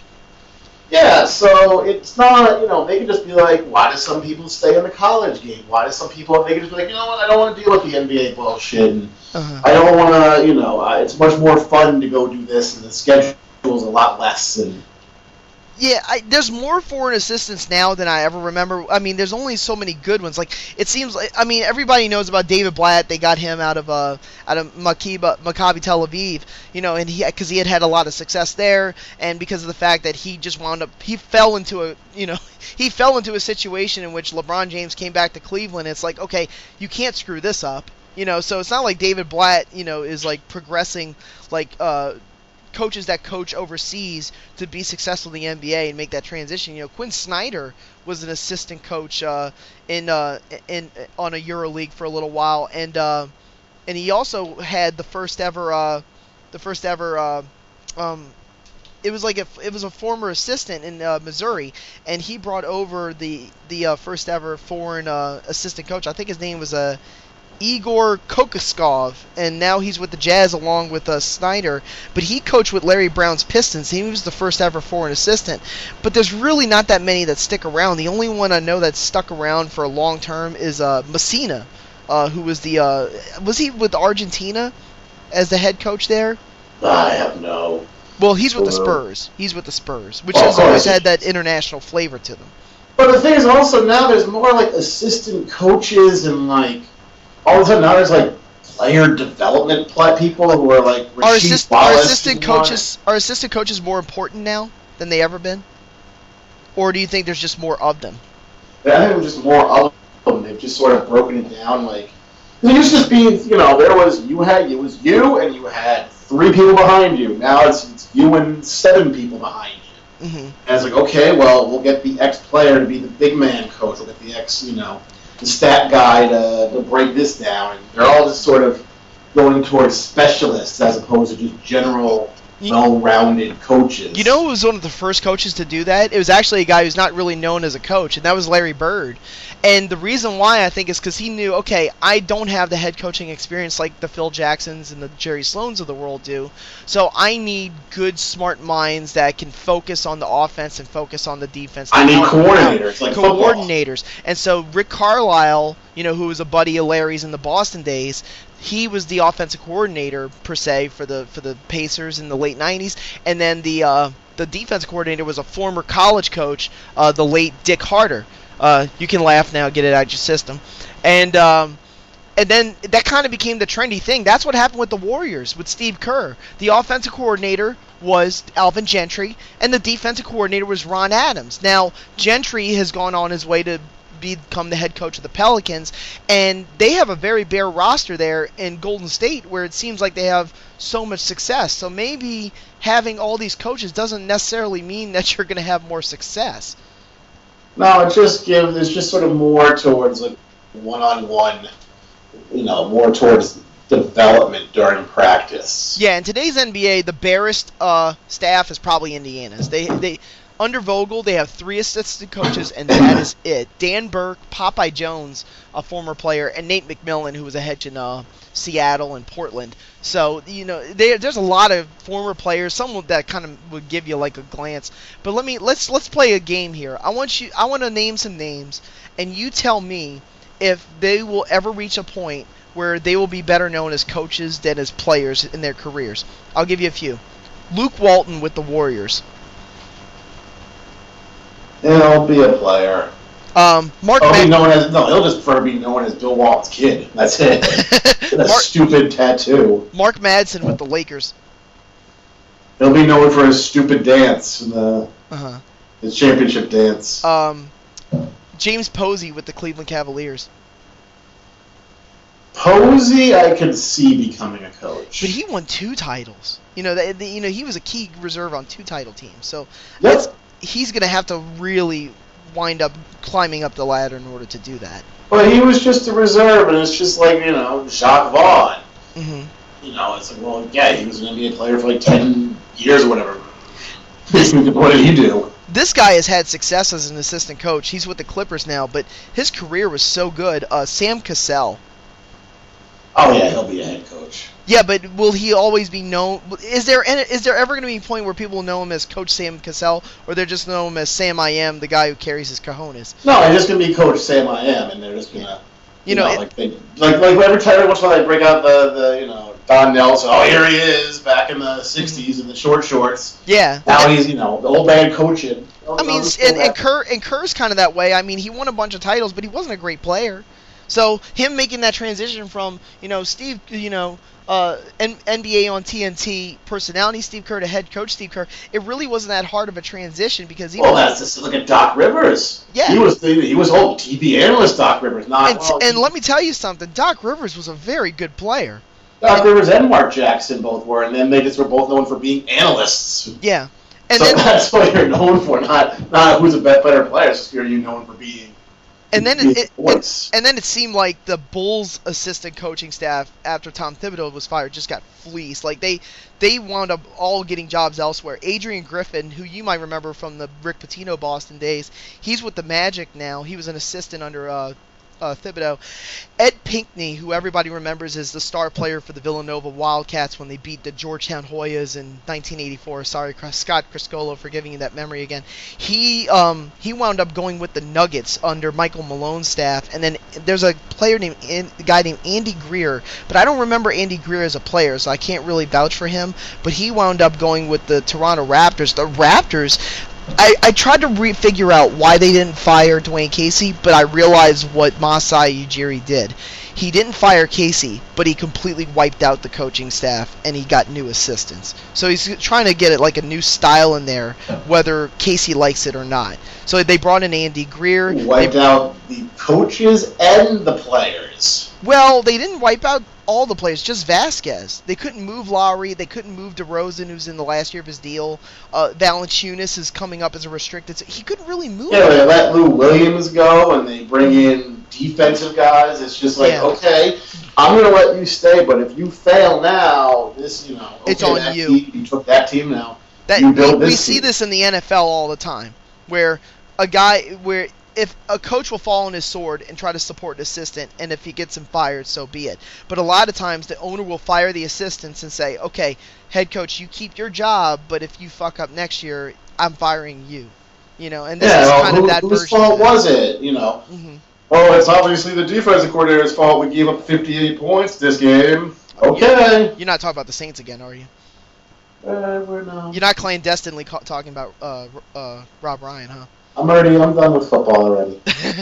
Yeah, so it's not, you know, they can just be like, why do some people stay in the college game? Why do some people, they can just be like, you know what, I don't want to deal with the N B A bullshit, and Uh-huh. I don't want to, you know, uh, it's much more fun to go do this, and the schedule's a lot less, and Yeah, I, there's more foreign assistants now than I ever remember. I mean, there's only so many good ones. Like, it seems like, I mean, everybody knows about David Blatt. They got him out of uh, out of Maccabi, Maccabi Tel Aviv, you know, and he because he had had a lot of success there, and because of the fact that he just wound up, he fell into a, you know, he fell into a situation in which LeBron James came back to Cleveland. It's like, okay, you can't screw this up, you know. So it's not like David Blatt, you know, is like progressing like. Uh, coaches that coach overseas to be successful in the N B A and make that transition. You know, Quinn Snyder was an assistant coach uh, in uh, in on a EuroLeague for a little while, and uh, and he also had the first ever uh, the first ever uh, um, it was like a, it was a former assistant in uh, Missouri, and he brought over the the uh, first ever foreign uh, assistant coach. I think his name was a. Uh, Igor Kokoskov, and now he's with the Jazz along with uh, Snyder, but he coached with Larry Brown's Pistons. He was the first ever foreign assistant, but there's really not that many that stick around. The only one I know that's stuck around for a long term is uh, Messina, uh, who was the, uh, was he with Argentina as the head coach there? I have no. Well, he's with the Spurs. He's with the Spurs, which has always had that international flavor to them. But the thing is also now there's more like assistant coaches and like, all of a sudden now there's like player development people who are like Are, assist, are assistant coaches are assistant coaches more important now than they ever been, or do you think there's just more of them? I think there's just more of them. They've just sort of broken it down. Like it used to be, you know, there was you had it was you and you had three people behind you. Now it's, it's you and seven people behind you. Mm-hmm. And it's like, okay, well, we'll get the ex player to be the big man coach. We'll get the ex, you know. The stat guy to, to break this down, and they're all just sort of going towards specialists as opposed to just general, well-rounded coaches. You know who was one of the first coaches to do that? It was actually a guy who's not really known as a coach, and that was Larry Bird. And the reason why, I think, is because he knew, okay, I don't have the head coaching experience like the Phil Jacksons and the Jerry Sloans of the world do, so I need good, smart minds that can focus on the offense and focus on the defense. I need coordinators, like coordinators. Football. And so Rick Carlisle, you know, who was a buddy of Larry's in the Boston days, he was the offensive coordinator per se for the for the Pacers in the late nineties, and then the uh, the defense coordinator was a former college coach, uh, the late Dick Harder. Uh, you can laugh now, get it out of your system, and um, and then that kind of became the trendy thing. That's what happened with the Warriors with Steve Kerr. The offensive coordinator was Alvin Gentry, and the defensive coordinator was Ron Adams. Now Gentry has gone on his way to become the head coach of the Pelicans, and they have a very bare roster there in Golden State where it seems like they have so much success. So maybe having all these coaches doesn't necessarily mean that you're going to have more success. No, it just gives, it's just sort of more towards like one-on-one, you know, more towards development during practice. Yeah, in today's N B A, the barest uh, staff is probably Indiana's. They they Under Vogel, they have three assistant coaches, and that is it. Dan Burke, Popeye Jones, a former player, and Nate McMillan, who was a head in uh, Seattle and Portland. So, you know, they, there's a lot of former players, some that kind of would give you like a glance. But let me let's let's play a game here. I want you I want to name some names, and you tell me if they will ever reach a point where they will be better known as coaches than as players in their careers. I'll give you a few. Luke Walton with the Warriors. Yeah, I'll be a player. Um, Mark. Oh, Mad- be known as no. He'll just prefer to be known as Bill Walton's kid. That's it. That Mark, stupid tattoo. Mark Madsen with the Lakers. He'll be known for his stupid dance in the uh-huh. his championship dance. Um, James Posey with the Cleveland Cavaliers. Posey, I could see becoming a coach. But he won two titles. You know, the, the, you know, he was a key reserve on two title teams. So Yep. it's, he's going to have to really wind up climbing up the ladder in order to do that. But he was just a reserve, and it's just like, you know, Jacques Vaughn. Mm-hmm. You know, it's like, well, yeah, he was an N B A player for like ten years or whatever. What did he do? This guy has had success as an assistant coach. He's with the Clippers now, but his career was so good. Uh, Sam Cassell. Oh, yeah, he'll be a head coach. Yeah, but will he always be known? Is there is there ever going to be a point where people know him as Coach Sam Cassell, or they're just know him as Sam I Am, the guy who carries his cojones? No, they're just going to be Coach Sam I Am, and they're just going to, you, you know, know it, like, they, like like every time, every once in a while they break out the, the, you know, Don Nelson, oh, here he is, back in the sixties in the short shorts. Yeah. Now he's, you know, the old man coaching. I mean, and, and, Kerr, and Kerr's kind of that way. I mean, he won a bunch of titles, but he wasn't a great player. So him making that transition from, you know, Steve, you know, uh, N B A on T N T personality Steve Kerr to head coach Steve Kerr, it really wasn't that hard of a transition because he. Well, that's just look at Doc Rivers. Yeah. He was the, he was old T V analyst Doc Rivers, not. And, well, and let me tell you something, Doc Rivers was a very good player. Doc and, Rivers and Mark Jackson both were, and then they just were both known for being analysts. Yeah. And so then, that's what you're known for, not not who's a better player. It's just you're known for being. And then it, it, it and then it seemed like the Bulls' assistant coaching staff after Tom Thibodeau was fired just got fleeced. Like they they wound up all getting jobs elsewhere. Adrian Griffin, who you might remember from the Rick Pitino Boston days, he's with the Magic now. He was an assistant under uh, uh, Thibodeau. Ed Pinckney, who everybody remembers as the star player for the Villanova Wildcats when they beat the Georgetown Hoyas in nineteen eighty-four. Sorry, Scott Criscolo, for giving you that memory again. He um, he wound up going with the Nuggets under Michael Malone's staff. And then there's a player named a guy named Andy Greer, but I don't remember Andy Greer as a player, so I can't really vouch for him. But he wound up going with the Toronto Raptors. The Raptors. I, I tried to re- figure out why they didn't fire Dwayne Casey, but I realized what Masai Ujiri did. He didn't fire Casey, but he completely wiped out the coaching staff, and he got new assistants. So he's trying to get it like a new style in there, whether Casey likes it or not. So they brought in Andy Greer. Wiped they, out the coaches and the players. Well, they didn't wipe out all the players, just Vasquez. They couldn't move Lowry. They couldn't move DeRozan, who's in the last year of his deal. Uh, Valanciunas is coming up as a restricted. So he couldn't really move. Yeah, they let Lou Williams go, and they bring in defensive guys. It's just like, yeah. okay, I'm going to let you stay, but if you fail now, this, you know, okay, it's on that you. Team, you took that team now. That, you build we this we see team. this in the N F L all the time, where a guy, where if a coach will fall on his sword and try to support an assistant, and if he gets him fired, so be it. But a lot of times the owner will fire the assistants and say, okay, head coach, you keep your job, but if you fuck up next year, I'm firing you. You know, and this yeah, is well, kind who, of that whose version. fault of it. was it? You know, mm-hmm. oh, it's obviously the defensive coordinator's fault. We gave up fifty-eight points this game. Okay. You're not talking about the Saints again, are you? Uh, we're not. You're not clandestinely ca- talking about uh, uh, Rob Ryan, huh? I'm already. I'm done with football already.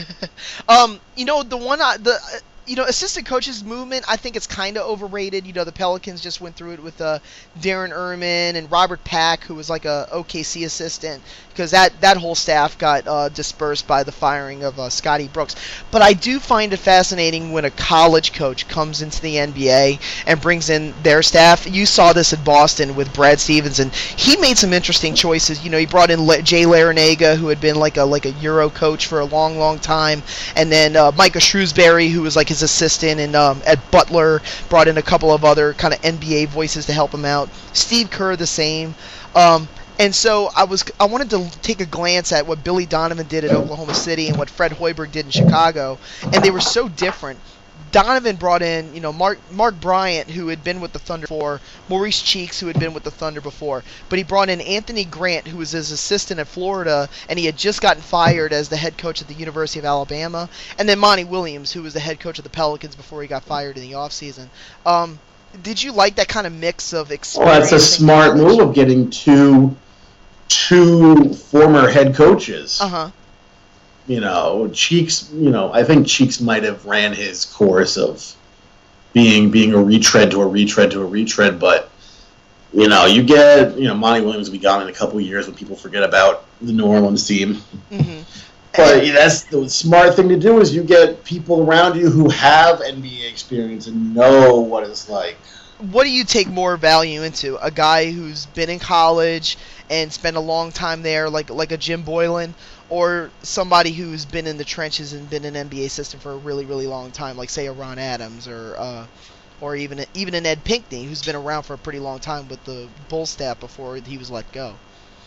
um, you know the one uh, the. Uh, You know, assistant coaches movement, I think it's kind of overrated. You know, the Pelicans just went through it with uh, Darren Erman and Robert Pack, who was like a O K C assistant, because that, that whole staff got uh, dispersed by the firing of uh, Scotty Brooks. But I do find it fascinating when a college coach comes into the N B A and brings in their staff. You saw this in Boston with Brad Stevens, and he made some interesting choices. You know, he brought in Le- Jay Larinaga, who had been like a like a Euro coach for a long, long time, and then uh, Micah Shrewsbury, who was like his assistant, and um, Ed Butler brought in a couple of other kind of N B A voices to help him out. Steve Kerr the same. Um, and so I was I wanted to take a glance at what Billy Donovan did at Oklahoma City and what Fred Hoiberg did in Chicago, and they were so different. Donovan brought in, you know, Mark Mark Bryant, who had been with the Thunder before, Maurice Cheeks, who had been with the Thunder before, but he brought in Anthony Grant, who was his assistant at Florida, and he had just gotten fired as the head coach at the University of Alabama, and then Monty Williams, who was the head coach of the Pelicans before he got fired in the offseason. Um, did you like that kind of mix of experience? Well, that's a smart move of getting two two former head coaches. Uh-huh. you know, Cheeks, you know, I think Cheeks might have ran his course of being being a retread to a retread to a retread, but, you know, you get, you know, Monty Williams will be gone in a couple of years when people forget about the New Orleans team. Mm-hmm. But yeah, that's the smart thing to do is you get people around you who have N B A experience and know what it's like. What do you take more value into? A guy who's been in college and spent a long time there, like like a Jim Boylan, or somebody who's been in the trenches and been in an N B A system for a really, really long time, like, say, a Ron Adams or uh, or even a, even an Ed Pinckney, who's been around for a pretty long time with the Bulls staff before he was let go?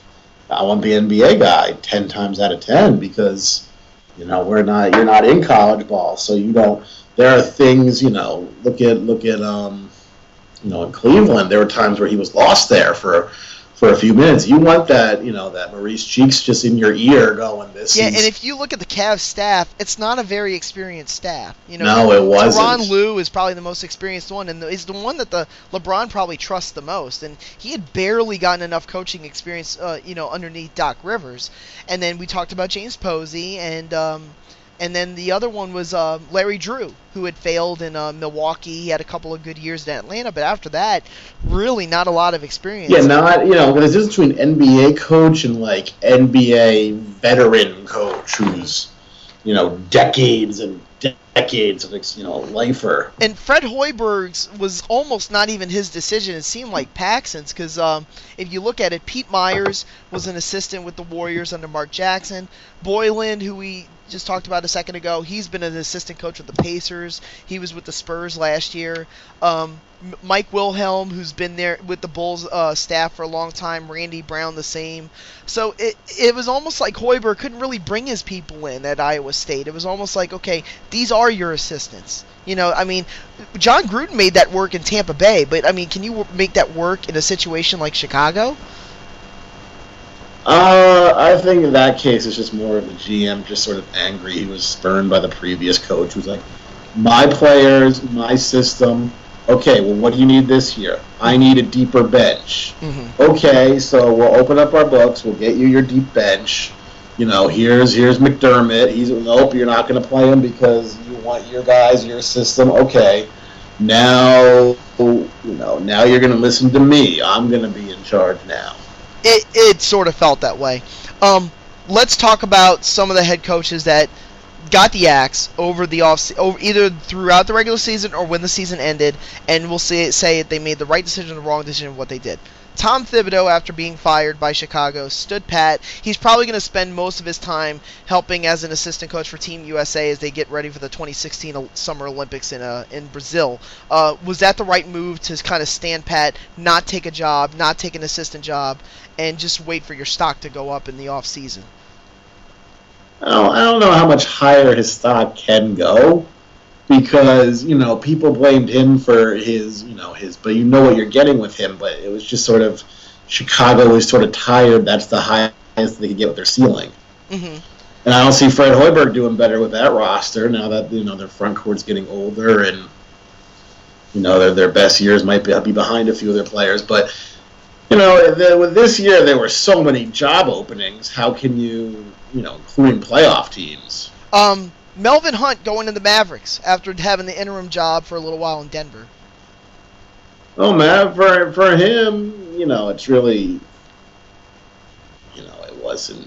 I want the N B A guy ten times out of ten because, you know, we're not you're not in college ball, so you don't. There are things, you know. Look at look at um, you know, in Cleveland, there were times where he was lost there for for a few minutes. You want that, you know, that Maurice Cheeks just in your ear going this. Yeah, is... and if you look at the Cavs staff, it's not a very experienced staff. You know, no, it wasn't. Tyronn Lue is probably the most experienced one, and is the one that the LeBron probably trusts the most. And he had barely gotten enough coaching experience, uh, you know, underneath Doc Rivers. And then we talked about James Posey, and um, and then the other one was uh, Larry Drew, who had failed in uh, Milwaukee. He had a couple of good years in Atlanta, but after that, really not a lot of experience. Yeah, not, you know, there's a difference between N B A coach and, like, N B A veteran coach who's, you know, decades and decades of, you know, lifer. And Fred Hoiberg's was almost not even his decision. It seemed like Paxson's because um, if you look at it, Pete Myers was an assistant with the Warriors under Mark Jackson. Boylan, who we just talked about a second ago, he's been an assistant coach with the Pacers. He was with the Spurs last year. Um, Mike Wilhelm, who's been there with the Bulls uh, staff for a long time. Randy Brown, the same. So it it was almost like Hoiberg couldn't really bring his people in at Iowa State. It was almost like, okay, these are your assistants. You know, I mean, John Gruden made that work in Tampa Bay, but, I mean, can you make that work in a situation like Chicago? Uh, I think in that case it's just more of the G M just sort of angry. He was spurned by the previous coach who's like, my players, my system. Okay, well, what do you need this year? I need a deeper bench. Mm-hmm. Okay, so we'll open up our books. We'll get you your deep bench. You know, here's here's McDermott. He's nope, you're not going to play him because you want your guys, your system. Okay, now you know now you're going to listen to me. I'm going to be in charge now. It it sort of felt that way. Um, let's talk about some of the head coaches that got the axe over the off over either throughout the regular season or when the season ended, and we'll say say they made the right decision or the wrong decision of what they did. Tom Thibodeau, after being fired by Chicago, stood pat. He's probably going to spend most of his time helping as an assistant coach for Team U S A as they get ready for the twenty sixteen Summer Olympics in uh, in Brazil. Uh, was that the right move to kind of stand pat, not take a job, not take an assistant job, and just wait for your stock to go up in the off season? I don't, I don't know how much higher his stock can go because, you know, people blamed him for his, you know, his, but you know what you're getting with him, but it was just sort of, Chicago was sort of tired. That's the highest they could get with their ceiling. Mm-hmm. And I don't see Fred Hoiberg doing better with that roster now that, you know, their front court's getting older and, you know, their, their best years might be, be behind a few of their players, but, you know, the, with this year there were so many job openings. How can you, you know, including playoff teams? Um, Melvin Hunt going to the Mavericks after having the interim job for a little while in Denver. Oh, man, for for him, you know, it's really, you know, it wasn't.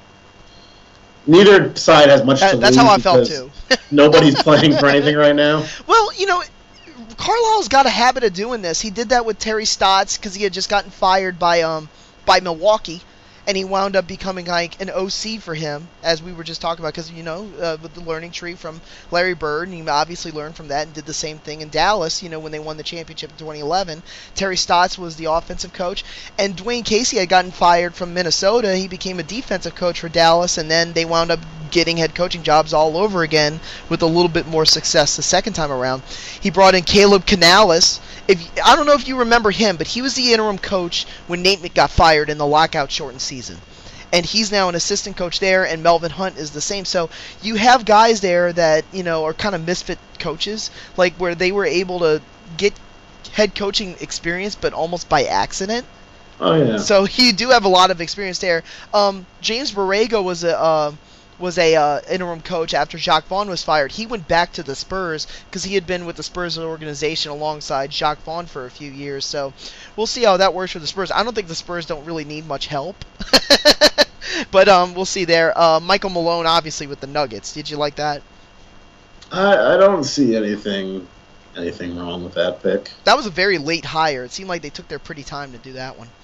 Neither side has much that, to that's lose. That's how I felt too. Nobody's playing for anything right now. Well, you know, Carlisle's got a habit of doing this. He did that with Terry Stotts because he had just gotten fired by um by Milwaukee, and he wound up becoming like an O C for him, as we were just talking about, because, you know, uh, with the learning tree from Larry Bird, and he obviously learned from that and did the same thing in Dallas, you know, when they won the championship in twenty eleven. Terry Stotts was the offensive coach, and Dwayne Casey had gotten fired from Minnesota. He became a defensive coach for Dallas, and then they wound up getting head coaching jobs all over again with a little bit more success the second time around. He brought in Caleb Canales. If I don't know if you remember him, but he was the interim coach when Nate got fired in the lockout-shortened season. And he's now an assistant coach there, and Melvin Hunt is the same. So you have guys there that, you know, are kind of misfit coaches, like where they were able to get head coaching experience, but almost by accident. Oh, yeah. So you do have a lot of experience there. Um, James Borrego was a uh, was a uh, interim coach after Jacques Vaughn was fired. He went back to the Spurs because he had been with the Spurs organization alongside Jacques Vaughn for a few years. So we'll see how that works for the Spurs. I don't think the Spurs don't really need much help. But um, we'll see there. Uh, Michael Malone, obviously, with the Nuggets. Did you like that? I, I don't see anything anything wrong with that pick. That was a very late hire. It seemed like they took their pretty time to do that one.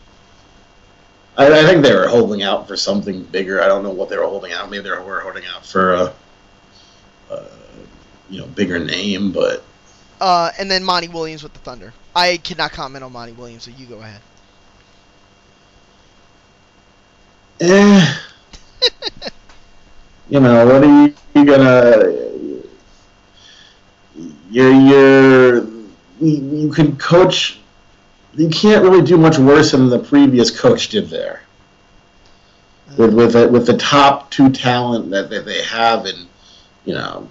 I, I think they were holding out for something bigger. I don't know what they were holding out. Maybe they were holding out for a, a you know bigger name, but. Uh, and then Monty Williams with the Thunder. I cannot comment on Monty Williams, so you go ahead. Eh. You know, what are you, you gonna? You're you're you, you can coach. You can't really do much worse than the previous coach did there. With with the, with the top two talent that, that they have, and you know,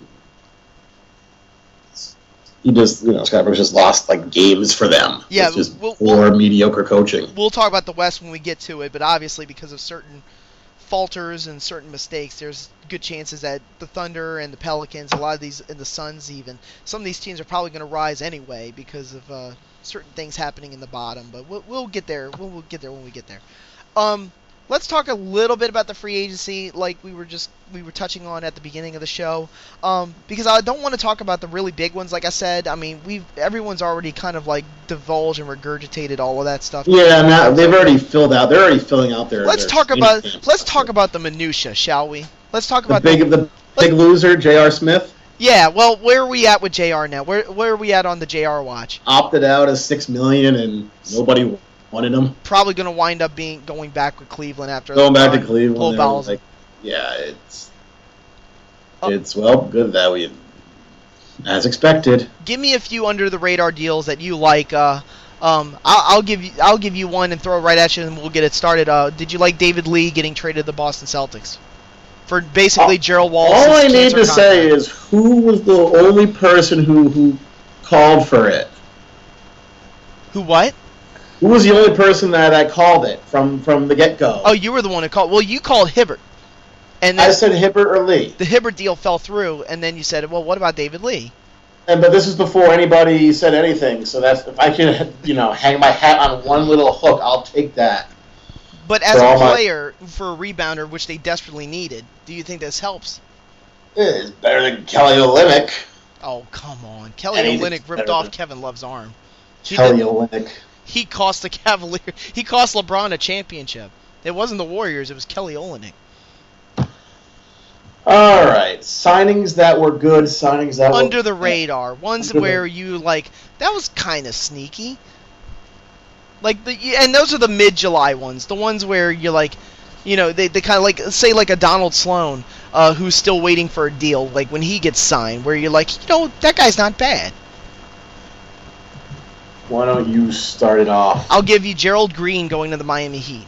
he just you know Scott Brooks just lost like games for them. Yeah, it's just we'll, poor we'll, mediocre coaching. We'll talk about the West when we get to it, but obviously because of certain falters and certain mistakes, there's good chances that the Thunder and the Pelicans, a lot of these, and the Suns even, some of these teams are probably going to rise anyway because of uh, certain things happening in the bottom. But we'll, we'll get there. We'll, we'll get there when we get there. Um, let's talk a little bit about the free agency, like we were just we were touching on at the beginning of the show, um, because I don't want to talk about the really big ones. Like I said, I mean, we've everyone's already kind of like divulged and regurgitated all of that stuff. Yeah, now they've already filled out. They're already filling out their. Let's their talk about camps. let's talk about the minutia, shall we? Let's talk the about big the, the big loser, J R. Smith. Yeah, well, where are we at with J R now? Where where are we at on the J R watch? Opted out as six million, and nobody wanted him. Probably going to wind up being going back with Cleveland after going back to LeBron, Cleveland. Lowell Like, yeah, it's Oh. it's well good that we, as expected. Give me a few under the radar deals that you like. Uh, um, I'll, I'll give you I'll give you one and throw it right at you, and we'll get it started. Uh, did you like David Lee getting traded to the Boston Celtics for basically all, Gerald Wallace's All I need cancer to say contract? is who was the only person who who called for it. Who what? Who was the only person that I called it from, from the get-go? Oh, you were the one who called. Well, you called Hibbert. And then I said Hibbert or Lee. the Hibbert deal fell through, and then you said, well, what about David Lee? And but this is before anybody said anything, so that's if I can, you know, hang my hat on one little hook, I'll take that. But as For a all my- player, for a rebounder, which they desperately needed, do you think this helps? It's better than Kelly Olynyk. Oh, come on. Kelly And he's Olynyk ripped better off than- Kevin Love's arm. He Kelly did- Olynyk. He cost the Cavalier. He cost LeBron a championship. It wasn't the Warriors. It was Kelly Olynyk. All right, signings that were good, signings that Under were the radar. Ones Under the- where you, like, that was kind of sneaky. Like, the and those are the mid-July ones. The ones where you're like, you know, they, they kind of like, say like a Donald Sloan, uh, who's still waiting for a deal, like when he gets signed, where you're like, you know, that guy's not bad. Why don't you start it off? I'll give you Gerald Green going to the Miami Heat.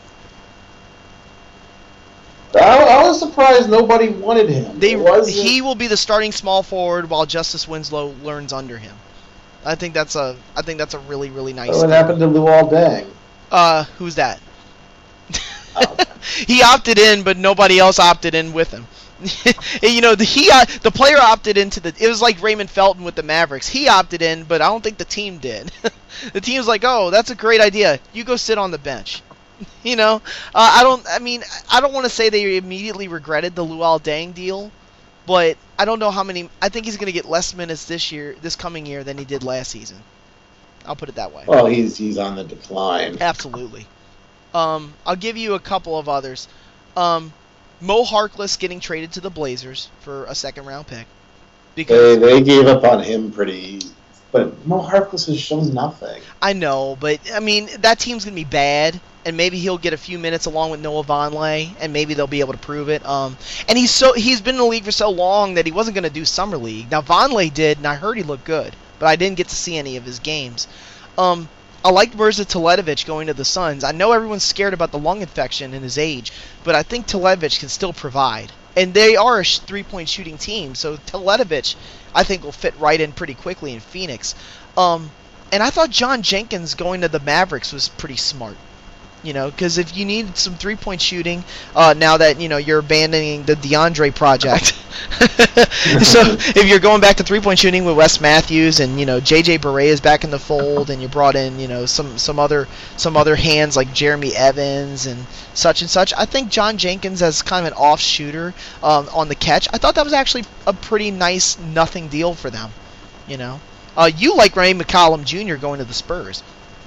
I, I was surprised nobody wanted him. They It wasn't- he will be the starting small forward while Justice Winslow learns under him. I think that's a I think that's a really really nice. What thing. happened to Luol Deng? Uh, who's that? Oh. He opted in, but nobody else opted in with him. You know, the he uh, the player opted into the. It was like Raymond Felton with the Mavericks. He opted in, but I don't think the team did. The team's like, oh, that's a great idea. You go sit on the bench. You know, uh, I don't. I mean, I don't want to say they immediately regretted the Luol Deng deal, but I don't know how many. I think he's going to get less minutes this year, this coming year, than he did last season. I'll put it that way. Well, he's he's on the decline. Absolutely. Um, I'll give you a couple of others. Um, Mo Harkless getting traded to the Blazers for a second round pick. They Because they gave up on him pretty, but Mo Harkless has shown nothing. I know, but I mean that team's gonna be bad, and maybe he'll get a few minutes along with Noah Vonleh, and maybe they'll be able to prove it. Um, and he's so he's been in the league for so long that he wasn't gonna do summer league. Now Vonleh did, and I heard he looked good, but I didn't get to see any of his games. Um, I like Mirza Teletovic going to the Suns. I know everyone's scared about the lung infection and his age, but I think Teletovic can still provide. And they are a sh- three-point shooting team, so Teletovic, I think, will fit right in pretty quickly in Phoenix. Um, and I thought John Jenkins going to the Mavericks was pretty smart. You know, because if you need some three-point shooting, uh, now that, you know, you're abandoning the DeAndre project. So if you're going back to three-point shooting with Wes Matthews and, you know, J J Barea is back in the fold, and you brought in, you know, some, some other some other hands like Jeremy Evans and such and such, I think John Jenkins as kind of an off shooter um, on the catch, I thought that was actually a pretty nice nothing deal for them. You know, uh, you like Ray McCollum Junior going to the Spurs.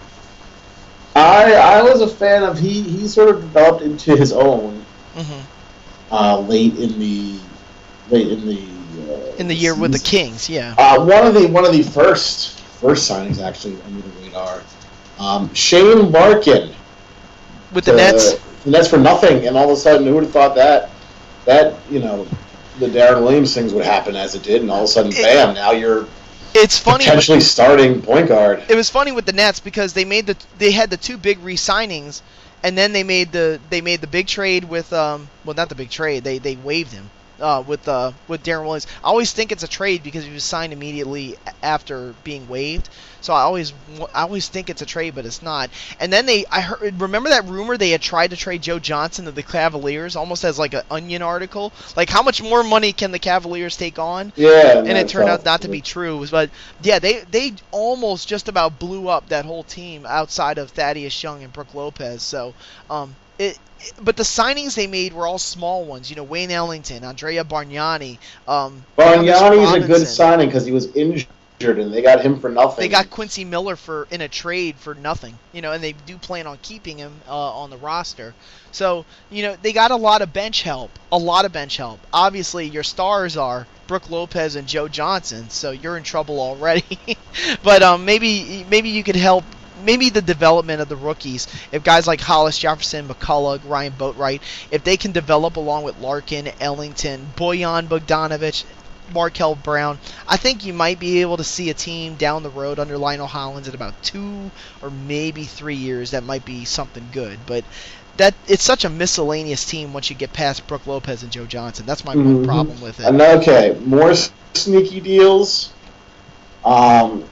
I I was a fan of he he sort of developed into his own Mm-hmm. uh, late in the late in the uh, In the year with the Kings, yeah. Uh, one of the one of the first first signings actually under the radar, um, Shane Larkin With the Nets. The Nets for nothing, and all of a sudden, who would have thought that that you know the Darren Williams things would happen as it did, and all of a sudden, It- bam! Now you're It's funny. potentially starting point guard. It was funny with the Nets because they made the they had the two big re-signings, and then they made the they made the big trade with um well not the big trade they they waived him uh with uh with Darren Williams. I always think it's a trade because he was signed immediately after being waived. So I always I always think it's a trade, but it's not. And then they I heard remember that rumor they had tried to trade Joe Johnson to the Cavaliers almost as like an Onion article, like how much more money can the Cavaliers take on? Yeah, And it turned out not to be true. But yeah, they they almost just about blew up that whole team outside of Thaddeus Young and Brook Lopez. So um, it, it but the signings they made were all small ones. You know, Wayne Ellington, Andrea Bargnani. Um, Bargnani's a good signing because he was injured, and they got him for nothing. They got Quincy Miller for in a trade for nothing. You know, and they do plan on keeping him uh, on the roster. So, you know, they got a lot of bench help. A lot of bench help. Obviously, your stars are Brook Lopez and Joe Johnson, so you're in trouble already. But um, maybe maybe you could help. Maybe the development of the rookies, if guys like Hollis Jefferson, McCullough, Ryan Boatwright, if they can develop along with Larkin, Ellington, Bojan Bogdanovic, Markel Brown, I think you might be able to see a team down the road under Lionel Hollins in about two or maybe three years that might be something good. But that it's such a miscellaneous team once you get past Brook Lopez and Joe Johnson. That's my mm-hmm. one problem with it. And okay, more sneaky deals. Um,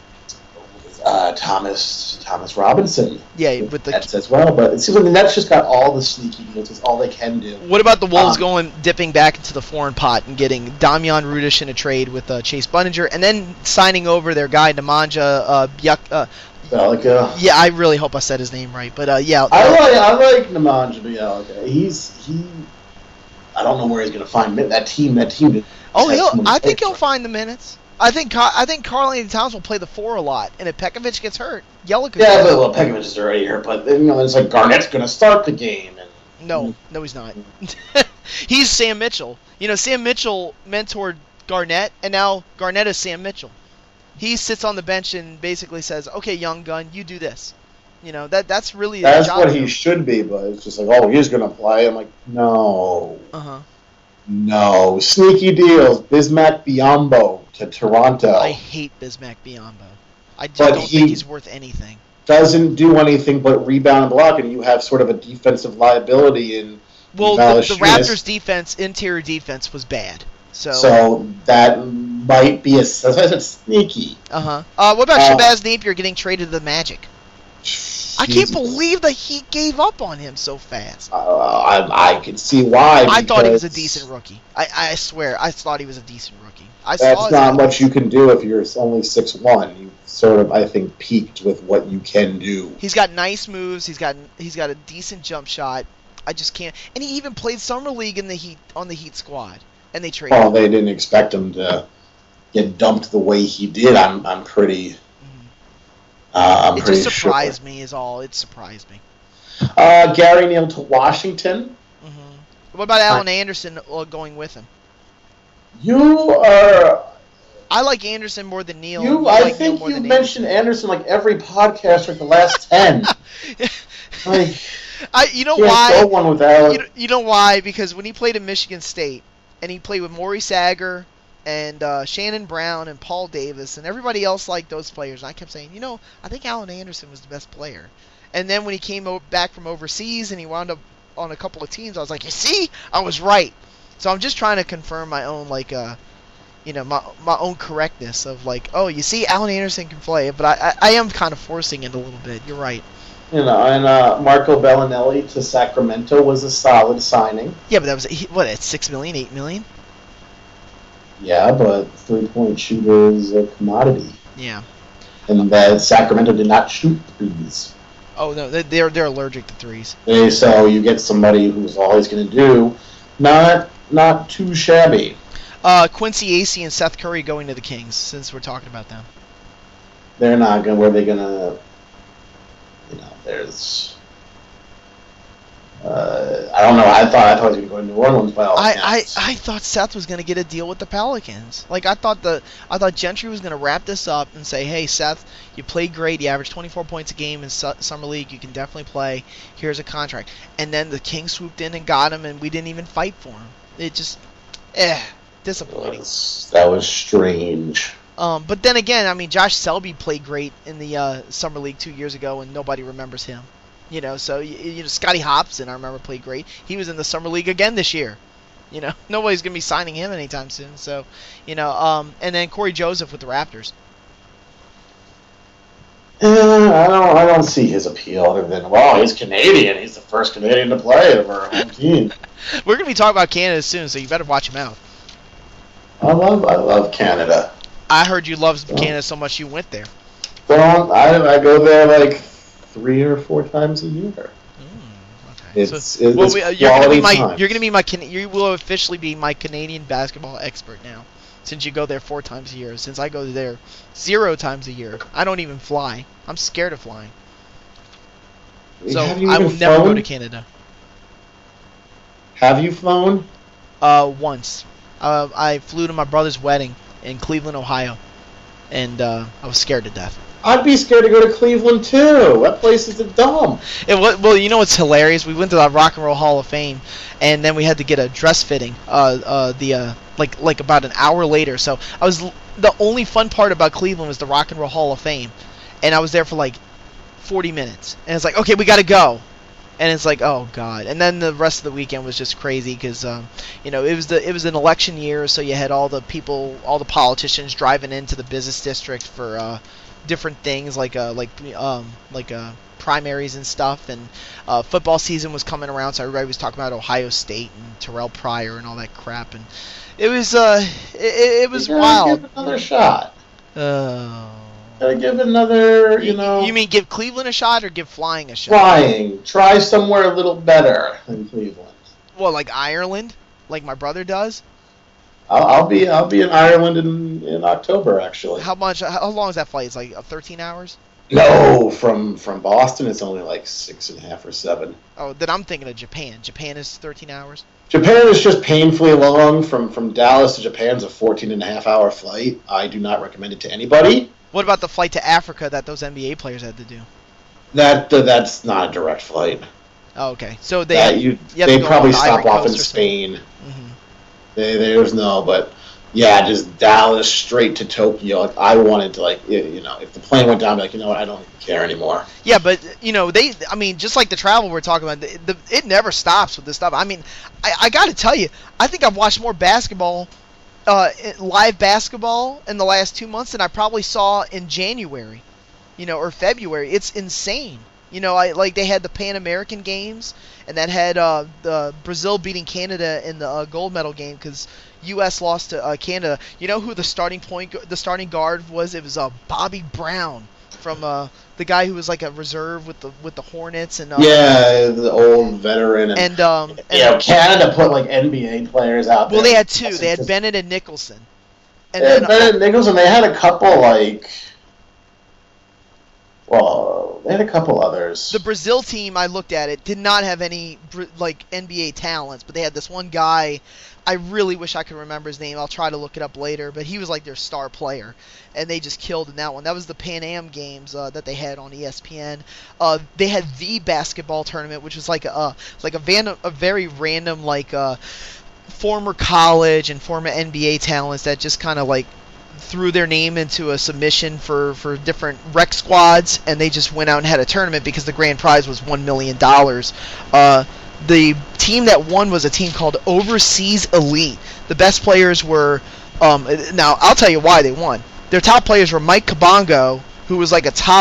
uh, Thomas Thomas Robinson. Yeah, with the Nets as well. But it seems like the Nets just got all the sneaky deals. It's all they can do. What about the Wolves um, going dipping back into the foreign pot and getting Damian Rudish in a trade with uh, Chase Buninger, and then signing over their guy Nemanja uh, Bjelica. Uh, Bjelica. Yeah, I really hope I said his name right, but uh, yeah. I like I like Nemanja Bjelica. He's he. I don't know where he's going to find that team. That team. Oh, he'll. I think he'll find the minutes. I think I think Karl-Anthony Towns will play the four a lot, and if Pekovic gets hurt, Bjelica. Yeah, but well, Pekovic is already hurt, but you know, it's like Garnett's going to start the game. And no, no, he's not. He's Sam Mitchell. You know, Sam Mitchell mentored Garnett, and now Garnett is Sam Mitchell. He sits on the bench and basically says, "Okay, young gun, you do this." You know, that that's really that's job what he should be, but it's just like, oh, he's going to play. I'm like, no, uh huh, no, sneaky deals. Bismack Biyombo to Toronto. I hate Bismack Biyombo. I just But don't he- think he's worth anything. Doesn't do anything but rebound and block, and you have sort of a defensive liability in Well, the, the Valanciunas. Raptors' defense, interior defense, was bad. So, So that might be a, as I said, sneaky. uh-huh. Uh What about Uh, Shabazz Napier getting traded to the Magic? I can't Jesus. believe the Heat gave up on him so fast. Uh, I, I can see why. I thought he was a because decent rookie. I, I swear, I thought he was a decent rookie. I saw That's his not highlights. much you can do if you're only six one. You sort of, I think, peaked with what you can do. He's got nice moves. He's got he's got a decent jump shot. I just can't. And he even played summer league in the Heat on the Heat squad, and they traded. Well, him. they didn't expect him to get dumped the way he did. I'm, I'm pretty. Uh, I'm It pretty just sure. surprised me, is all. It surprised me. Uh, Gary Neal to Washington. Mm-hmm. What about Allen Anderson uh, going with him? You are. I like Anderson more than Neal. You, You I like Neal think more you than mentioned Anderson like every podcast for the last ten. Like, I, you know can't why? go one without. You know, you know why? Because when he played at Michigan State, and he played with Maury Sager and uh, Shannon Brown and Paul Davis and everybody else liked those players, I kept saying, you know, I think Allen Anderson was the best player. And then when he came o- back from overseas and he wound up on a couple of teams, I was like, you see, I was right. So I'm just trying to confirm my own, like, uh, you know, my my own correctness of like, oh, you see, Allen Anderson can play, but I I, I am kind of forcing it a little bit. You're right. You know, and uh, Marco Bellinelli to Sacramento was a solid signing. Yeah, but that was he, what at six million, eight million. Yeah, but three-point shooter is a commodity. Yeah. And that Sacramento did not shoot threes. Oh no, they're they're allergic to threes. They, so you get somebody who's always going to do not not too shabby. Uh, Quincy Acey and Seth Curry going to the Kings. Since we're talking about them, they're not going. Where they going to? You know, there's. Uh, I don't know. I thought I thought he was going to go to New Orleans by all I, accounts. I, I thought Seth was going to get a deal with the Pelicans. Like I thought the I thought Gentry was going to wrap this up and say, "Hey Seth, you played great. You averaged twenty-four points a game in su- summer league. You can definitely play. Here's a contract." And then the Kings swooped in and got him, and we didn't even fight for him. It just, eh, disappointing. That was, that was strange. Um, but then again, I mean, Josh Selby played great in the uh, summer league two years ago, and nobody remembers him. You know, so you, you know, Scotty Hobson, I remember, played great. He was in the summer league again this year. You know, nobody's gonna be signing him anytime soon. So, you know, um, and then Corey Joseph with the Raptors. Yeah, I don't, I don't see his appeal other than, well, he's Canadian. He's the first Canadian to play for our home team. We're gonna be talking about Canada soon, so you better watch him out. I love, I love Canada. I heard you loved Canada so much you went there. Don't I? I go there like three or four times a year. Mm, okay. It's, so, it's well, we, uh, you're gonna be my time. you're gonna be my you will officially be my Canadian basketball expert now, since you go there four times a year. Since I go there zero times a year, I don't even fly. I'm scared of flying. So Have you I will even never flown? go to Canada. Have you flown? Uh, once. Uh, I flew to my brother's wedding in Cleveland, Ohio, and uh, I was scared to death. I'd be scared to go to Cleveland too. That place is a dump. It was, well, you know what's hilarious? We went to the Rock and Roll Hall of Fame, and then we had to get a dress fitting. Uh, uh, the uh, like like about an hour later. So I was the only fun part about Cleveland was the Rock and Roll Hall of Fame, and I was there for like forty minutes, and it's like, okay, we got to go. And it's like, oh god! And then the rest of the weekend was just crazy because, um, you know, it was the it was an election year, so you had all the people, all the politicians driving into the business district for uh, different things like uh, like um, like uh, primaries and stuff. And uh, football season was coming around, so everybody was talking about Ohio State and Terrell Pryor and all that crap. And it was uh, it, it was You gotta wild. Give another shot. Oh. Gotta give another, you know. You mean give Cleveland a shot or give flying a shot? Flying. Try somewhere a little better than Cleveland. Well, like Ireland, like my brother does. I'll, I'll be I'll be in Ireland in, in October actually. How much? How long is that flight? It's like uh, thirteen hours. No, from from Boston it's only like six and a half or seven. Oh, then I'm thinking of Japan. Japan is thirteen hours. Japan is just painfully long. From from Dallas to Japan's a fourteen and a half hour flight. I do not recommend it to anybody. What about the flight to Africa that those N B A players had to do? That uh, that's not a direct flight. Oh, okay. So they That had, you, you have they to go probably on the stop Ivory off Coast in or Spain. Mm-hmm. They, there's no, but yeah, just Dallas straight to Tokyo. Like, I wanted to, like, you you know, if the plane went down, I'd be like, you know what, I don't even care anymore. Yeah, but you know they. I mean, just like the travel we're talking about, the, the, it never stops with this stuff. I mean, I, I got to tell you, I think I've watched more basketball. Uh, live basketball in the last two months than I probably saw in January, you know, or February. It's insane. You know, I like they had the Pan American Games, and that had uh, the Brazil beating Canada in the uh, gold medal game because U S lost to uh, Canada. You know who the starting point, the starting guard was? It was uh, Bobby Brown from uh, the guy who was like a reserve with the with the Hornets and uh, Yeah, the old veteran. And, and um, and, you know, Canada put, like, N B A players out there. well, they had two. That's They had just- Bennett and Nicholson. And They had then, Bennett Nicholson. They had a couple, like, well, they had a couple others. the Brazil team, I looked at it, did not have any Br- like N B A talents, but they had this one guy. I really wish I could remember his name. I'll try to look it up later, but he was like their star player, and they just killed in that one. That was the Pan Am games uh, that they had on E S P N. Uh, they had the basketball tournament, which was like a uh, like a, van- a very random like uh, former college and former N B A talents that just kind of like threw their name into a submission for, for different rec squads, and they just went out and had a tournament because the grand prize was one million dollars. Uh, the team that won was a team called Overseas Elite. The best players were, um, now I'll tell you why they won. Their top players were Mike Kabongo, who was like a top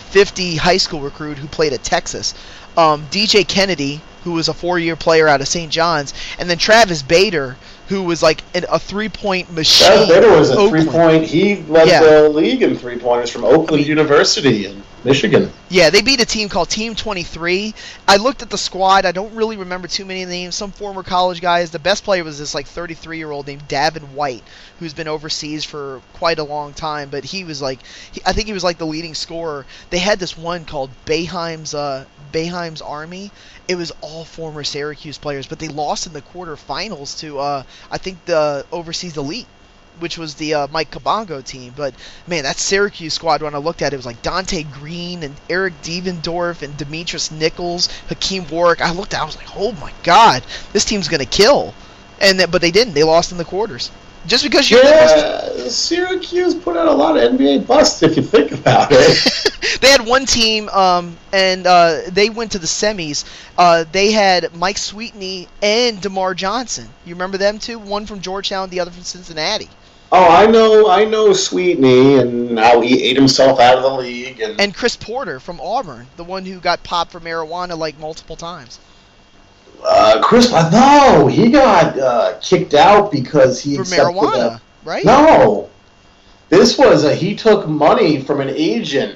fifty high school recruit who played at Texas. Um, D J Kennedy, who was a four-year player out of Saint John's, and then Travis Bader, who was like an, a three-point machine. Travis Bader was a Oakland. three-point. He led yeah. the league in three-pointers from Oakland I mean, University in Michigan. Yeah, they beat a team called Team twenty-three. I looked at the squad. I don't really remember too many names. Some former college guys. The best player was this like thirty-three-year-old named Davin White, who's been overseas for quite a long time. But he was like, he, I think he was like the leading scorer. They had this one called Boeheim's uh, Boeheim's Army. It was all former Syracuse players, but they lost in the quarterfinals to uh, I think the overseas elite, which was the uh, Mike Kabongo team. But, man, that Syracuse squad, when I looked at it, it was like Dante Green and Eric Devendorf and Demetrius Nichols, Hakeem Warwick. I looked at it, I was like, oh, my God, this team's going to kill. And th- But they didn't. They lost in the quarters. Just because you yeah, Syracuse put out a lot of N B A busts, if you think about it. They had one team, um, and uh, they went to the semis. Uh, they had Mike Sweetney and DeMar Johnson. You remember them two? One from Georgetown, the other from Cincinnati. Oh, I know, I know Sweetney and how he ate himself out of the league, and and Chris Porter from Auburn, the one who got popped for marijuana like multiple times. Uh, Chris, no, he got uh, kicked out because he for accepted marijuana, a, right? No, this was a he took money from an agent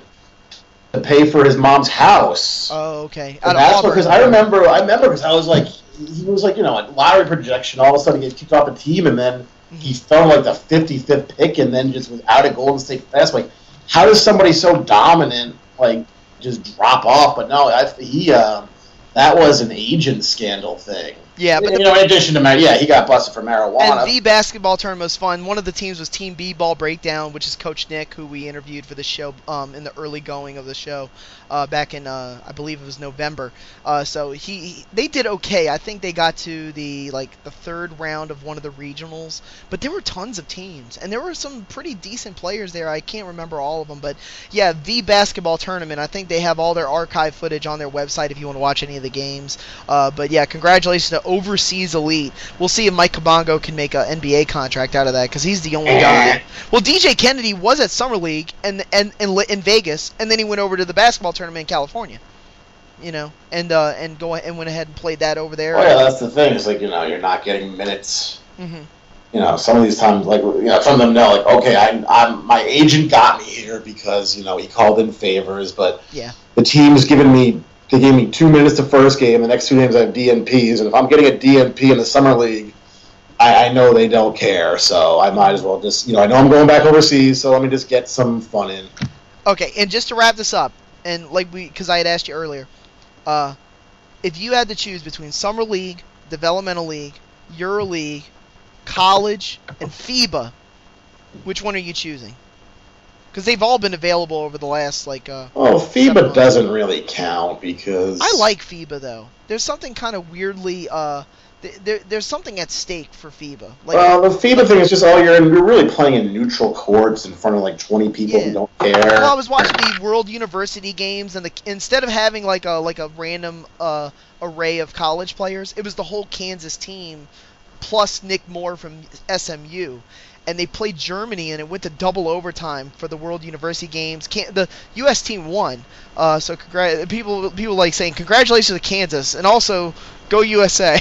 to pay for his mom's house. Oh, okay. And that's because I remember, I remember because I was like, he was like, you know, a lottery projection. All of a sudden, he gets kicked off a team, and then mm-hmm. he's thrown like the fifty-fifth pick, and then just was out of Golden State fast. Like, how does somebody so dominant like just drop off? But no, I, he. Uh, That was an agent scandal thing. Yeah, but you the, know, in addition to mar- yeah, he got busted for marijuana. And the basketball tournament was fun. One of the teams was Team B-Ball Breakdown, which is Coach Nick, who we interviewed for the show um, in the early going of the show uh, back in, uh, I believe it was November. Uh, so he, he they did okay. I think they got to the like the third round of one of the regionals, but there were tons of teams, and there were some pretty decent players there. I can't remember all of them, but yeah, the basketball tournament. I think they have all their archive footage on their website if you want to watch any of the games. Uh, but yeah, congratulations to Overseas Elite. We'll see if Mike Kabongo can make an N B A contract out of that, because he's the only guy. Well, D J Kennedy was at Summer League and and in, in Vegas, and then he went over to the basketball tournament in California. You know, and uh, and go and went ahead and played that over there. Oh yeah, that's the thing. It's like, you know, you're not getting minutes. Mm-hmm. You know, some of these times, like, you know, some of them know, like, okay, I'm, I'm, my agent got me here because, you know, he called in favors, but yeah, the team's giving me. They gave me two minutes the first game. The next two games I have D N Ps, and if I'm getting a D N P in the summer league, I, I know they don't care. So I might as well just, you know, I know I'm going back overseas, so let me just get some fun in. Okay, and just to wrap this up, and like we, because I had asked you earlier, uh, if you had to choose between summer league, developmental league, EuroLeague, college, and FIBA, which one are you choosing? Because they've all been available over the last, like... Uh, oh, FIBA doesn't really count because... I like FIBA, though. There's something kind of weirdly... Uh, th- there, there's something at stake for FIBA. Like, well, the FIBA like, thing is just, oh, you're, in, you're really playing in neutral courts in front of, like, twenty people yeah. who don't care. Well, I was watching the World University games, and the, instead of having, like, a like a random uh, array of college players, it was the whole Kansas team plus Nick Moore from S M U. And they played Germany, and it went to double overtime for the World University games. Can- the U S team won, uh, so congr- people people like saying congratulations to Kansas, and also go U S A.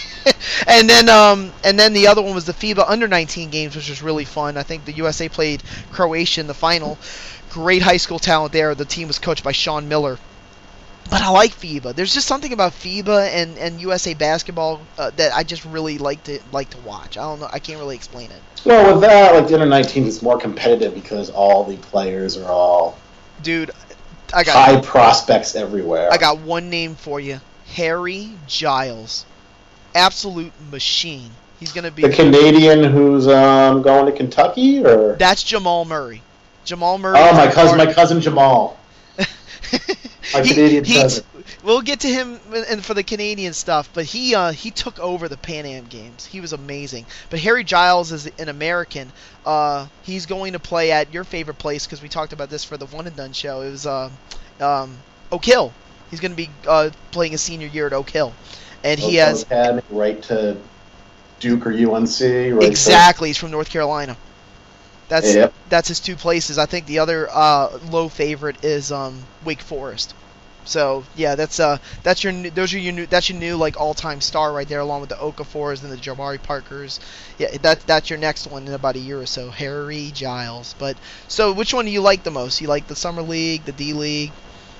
and then um, and then the other one was the FIBA under nineteen games, which was really fun. I think the U S A played Croatia in the final. Great high school talent there. The team was coached by Sean Miller. But I like FIBA. There's just something about FIBA and, and U S A basketball uh, that I just really like to like to watch. I don't know. I can't really explain it. Well, with that, like the under nineteen is more competitive because all the players are all dude. I got high prospects everywhere. I got one name for you: Harry Giles, absolute machine. He's gonna be the Canadian who's um, going to Kentucky, or that's Jamal Murray. Jamal Murray. Oh, my cousin, my cousin Jamal. My he, Canadian cousin. We'll get to him and for the Canadian stuff, but he uh, he took over the Pan Am Games. He was amazing. But Harry Giles is an American. Uh, he's going to play at your favorite place because we talked about this for the One and Done show. It was uh, um, Oak Hill. He's going to be uh, playing his senior year at Oak Hill, and he has Academy, right to Duke or U N C. Right exactly. To... He's from North Carolina. That's Yep. that's his two places. I think the other uh, low favorite is um, Wake Forest. So yeah, that's uh that's your new, those are your new that's your new like all time star right there, along with the Okafors and the Jabari Parkers. Yeah, that that's your next one in about a year or so, Harry Giles. But so which one do you like the most? You like the Summer League, the D League,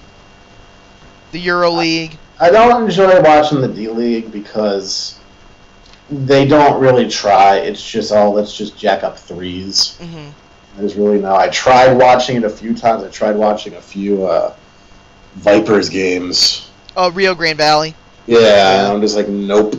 the Euro League? I don't enjoy watching the D League because they don't really try. It's just, oh, let's just jack up threes. Mm-hmm. There's really no. I tried watching it a few times. I tried watching a few uh, Vipers games. Oh, Rio Grande Valley. Yeah, and I'm just like, nope.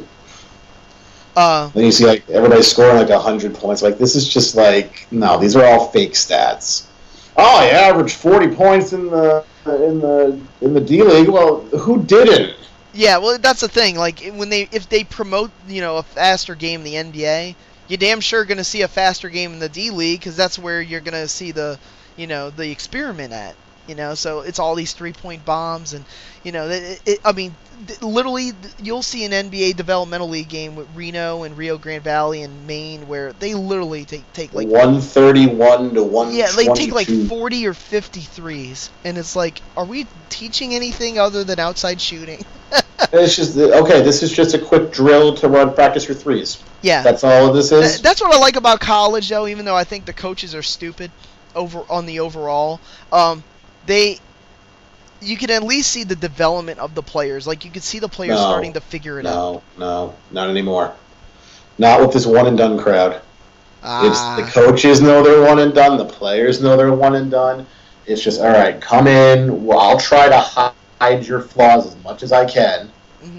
Uh, Then you see like everybody scoring like a hundred points. Like this is just like no. These are all fake stats. Oh, I averaged forty points in the in the in the D League. Well, who didn't? Yeah, well, that's the thing. Like when they if they promote, you know, a faster game in the N B A, you're damn sure going to see a faster game in the D League because that's where you're going to see the, you know, the experiment at. You know, so it's all these three-point bombs, and you know, it, it, I mean, th- literally, th- you'll see an N B A developmental league game with Reno and Rio Grande Valley and Maine where they literally take take like one thirty-one to one twenty-two. Yeah, they take like forty or fifty threes, and it's like, are we teaching anything other than outside shooting? It's just okay. This is just a quick drill to run practice your threes. Yeah, that's all this is. Th- that's what I like about college, though. Even though I think the coaches are stupid over on the overall. Um, They, you can at least see the development of the players. Like, you can see the players no, starting to figure it no, out. No, no, not anymore. Not with this one-and-done crowd. Ah. It's the coaches know they're one-and-done. The players know they're one-and-done. It's just, all right, come in. Well, I'll try to hide your flaws as much as I can. Mm-hmm.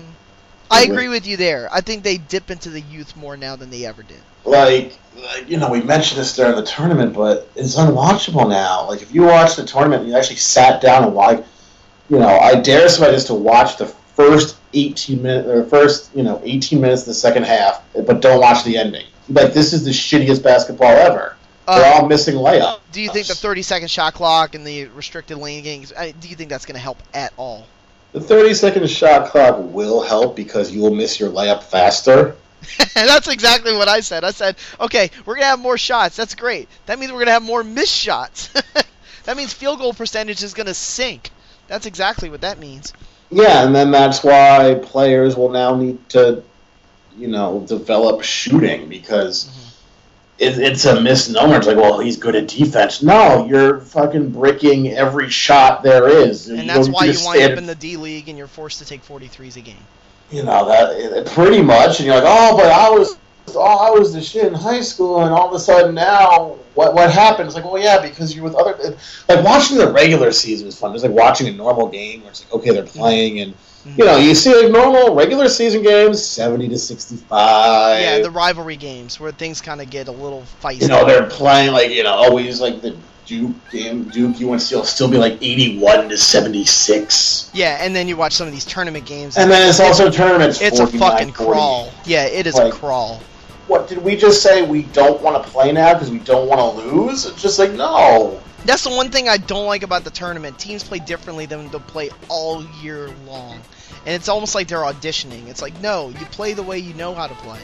I agree with you there. I think they dip into the youth more now than they ever did. Like, like, you know, we mentioned this during the tournament, but it's unwatchable now. Like, if you watch the tournament and you actually sat down and watched, you know, I dare somebody just to watch the first eighteen minutes, or first, you know, eighteen minutes of the second half, but don't watch the ending. Like, this is the shittiest basketball ever. Uh, They're all missing layups. Do you think the thirty-second shot clock and the restricted lane games, do you think that's going to help at all? The thirty-second shot clock will help because you will miss your layup faster. That's exactly what I said. I said, okay, we're going to have more shots. That's great. That means we're going to have more missed shots. That means field goal percentage is going to sink. That's exactly what that means. Yeah, and then that's why players will now need to, you know, develop shooting because mm-hmm. it, it's a misnomer. It's like, well, he's good at defense. No, you're fucking bricking every shot there is. And you that's why you wind stand... up in the D League and you're forced to take forty-threes a game. You know, that pretty much, and you're like, oh, but I was, oh, I was the shit in high school, and all of a sudden now, what what happened? It's like, well, yeah, because you're with other, like watching the regular season is fun. It's like watching a normal game where it's like, okay, they're playing, and mm-hmm. you know, you see like normal regular season games, seventy to sixty-five. Yeah, the rivalry games where things kind of get a little feisty. You know, they're playing like, you know, always like the Duke game, Duke, you want to still still be like eighty-one to seventy-six. Yeah, and then you watch some of these tournament games, and then it's also tournaments. It's a fucking crawl. Yeah, it is like, a crawl. What did we just say? We don't want to play now because we don't want to lose? It's just like no. That's the one thing I don't like about the tournament. Teams play differently than they'll play all year long, and it's almost like they're auditioning. It's like no, you play the way you know how to play.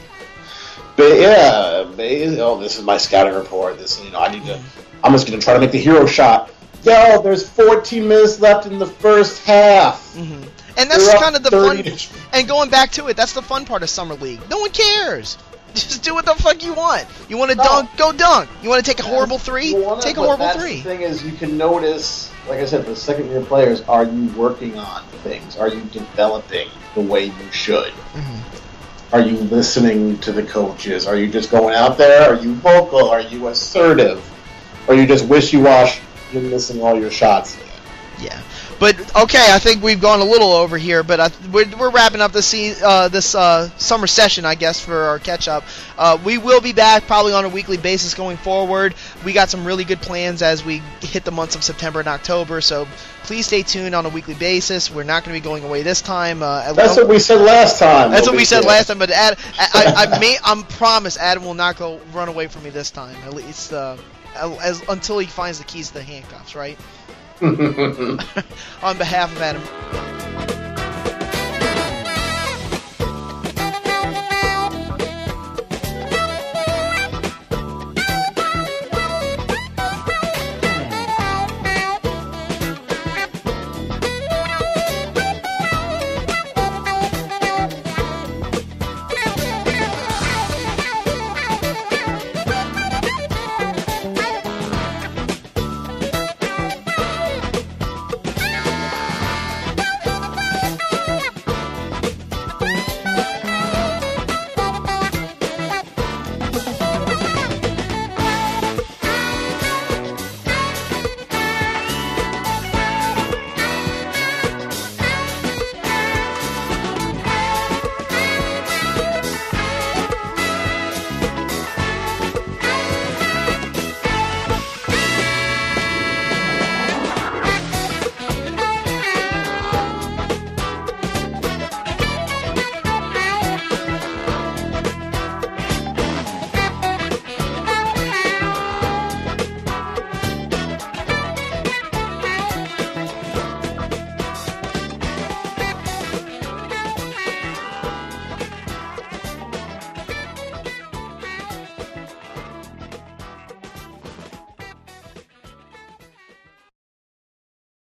But yeah, but, oh, this is my scouting report. This, you know, I need to. I'm just going to try to make the hero shot. Yo, there's fourteen minutes left in the first half. Mm-hmm. And that's kind of the fun. And going back to it, that's the fun part of Summer League. No one cares. Just do what the fuck you want. You want to no. dunk? Go dunk. You want to take a horrible three? Wanna, take a horrible that's three. The thing is, you can notice, like I said, the second-year players, are you working on things? Are you developing the way you should? Mm-hmm. Are you listening to the coaches? Are you just going out there? Are you vocal? Are you assertive? Or you just wishy-wash, you're missing all your shots. Yeah. But, okay, I think we've gone a little over here, but I, we're, we're wrapping up this uh, this uh, summer session, I guess, for our catch-up. Uh, we will be back probably on a weekly basis going forward. We got some really good plans as we hit the months of September and October, so please stay tuned on a weekly basis. We're not going to be going away this time. Uh, that's what we said last time. That's what we said last time, but Ad, I, I, I may, I'm promise Adam will not go run away from me this time, at least uh, as, until he finds the keys to the handcuffs, right? On behalf of Adam.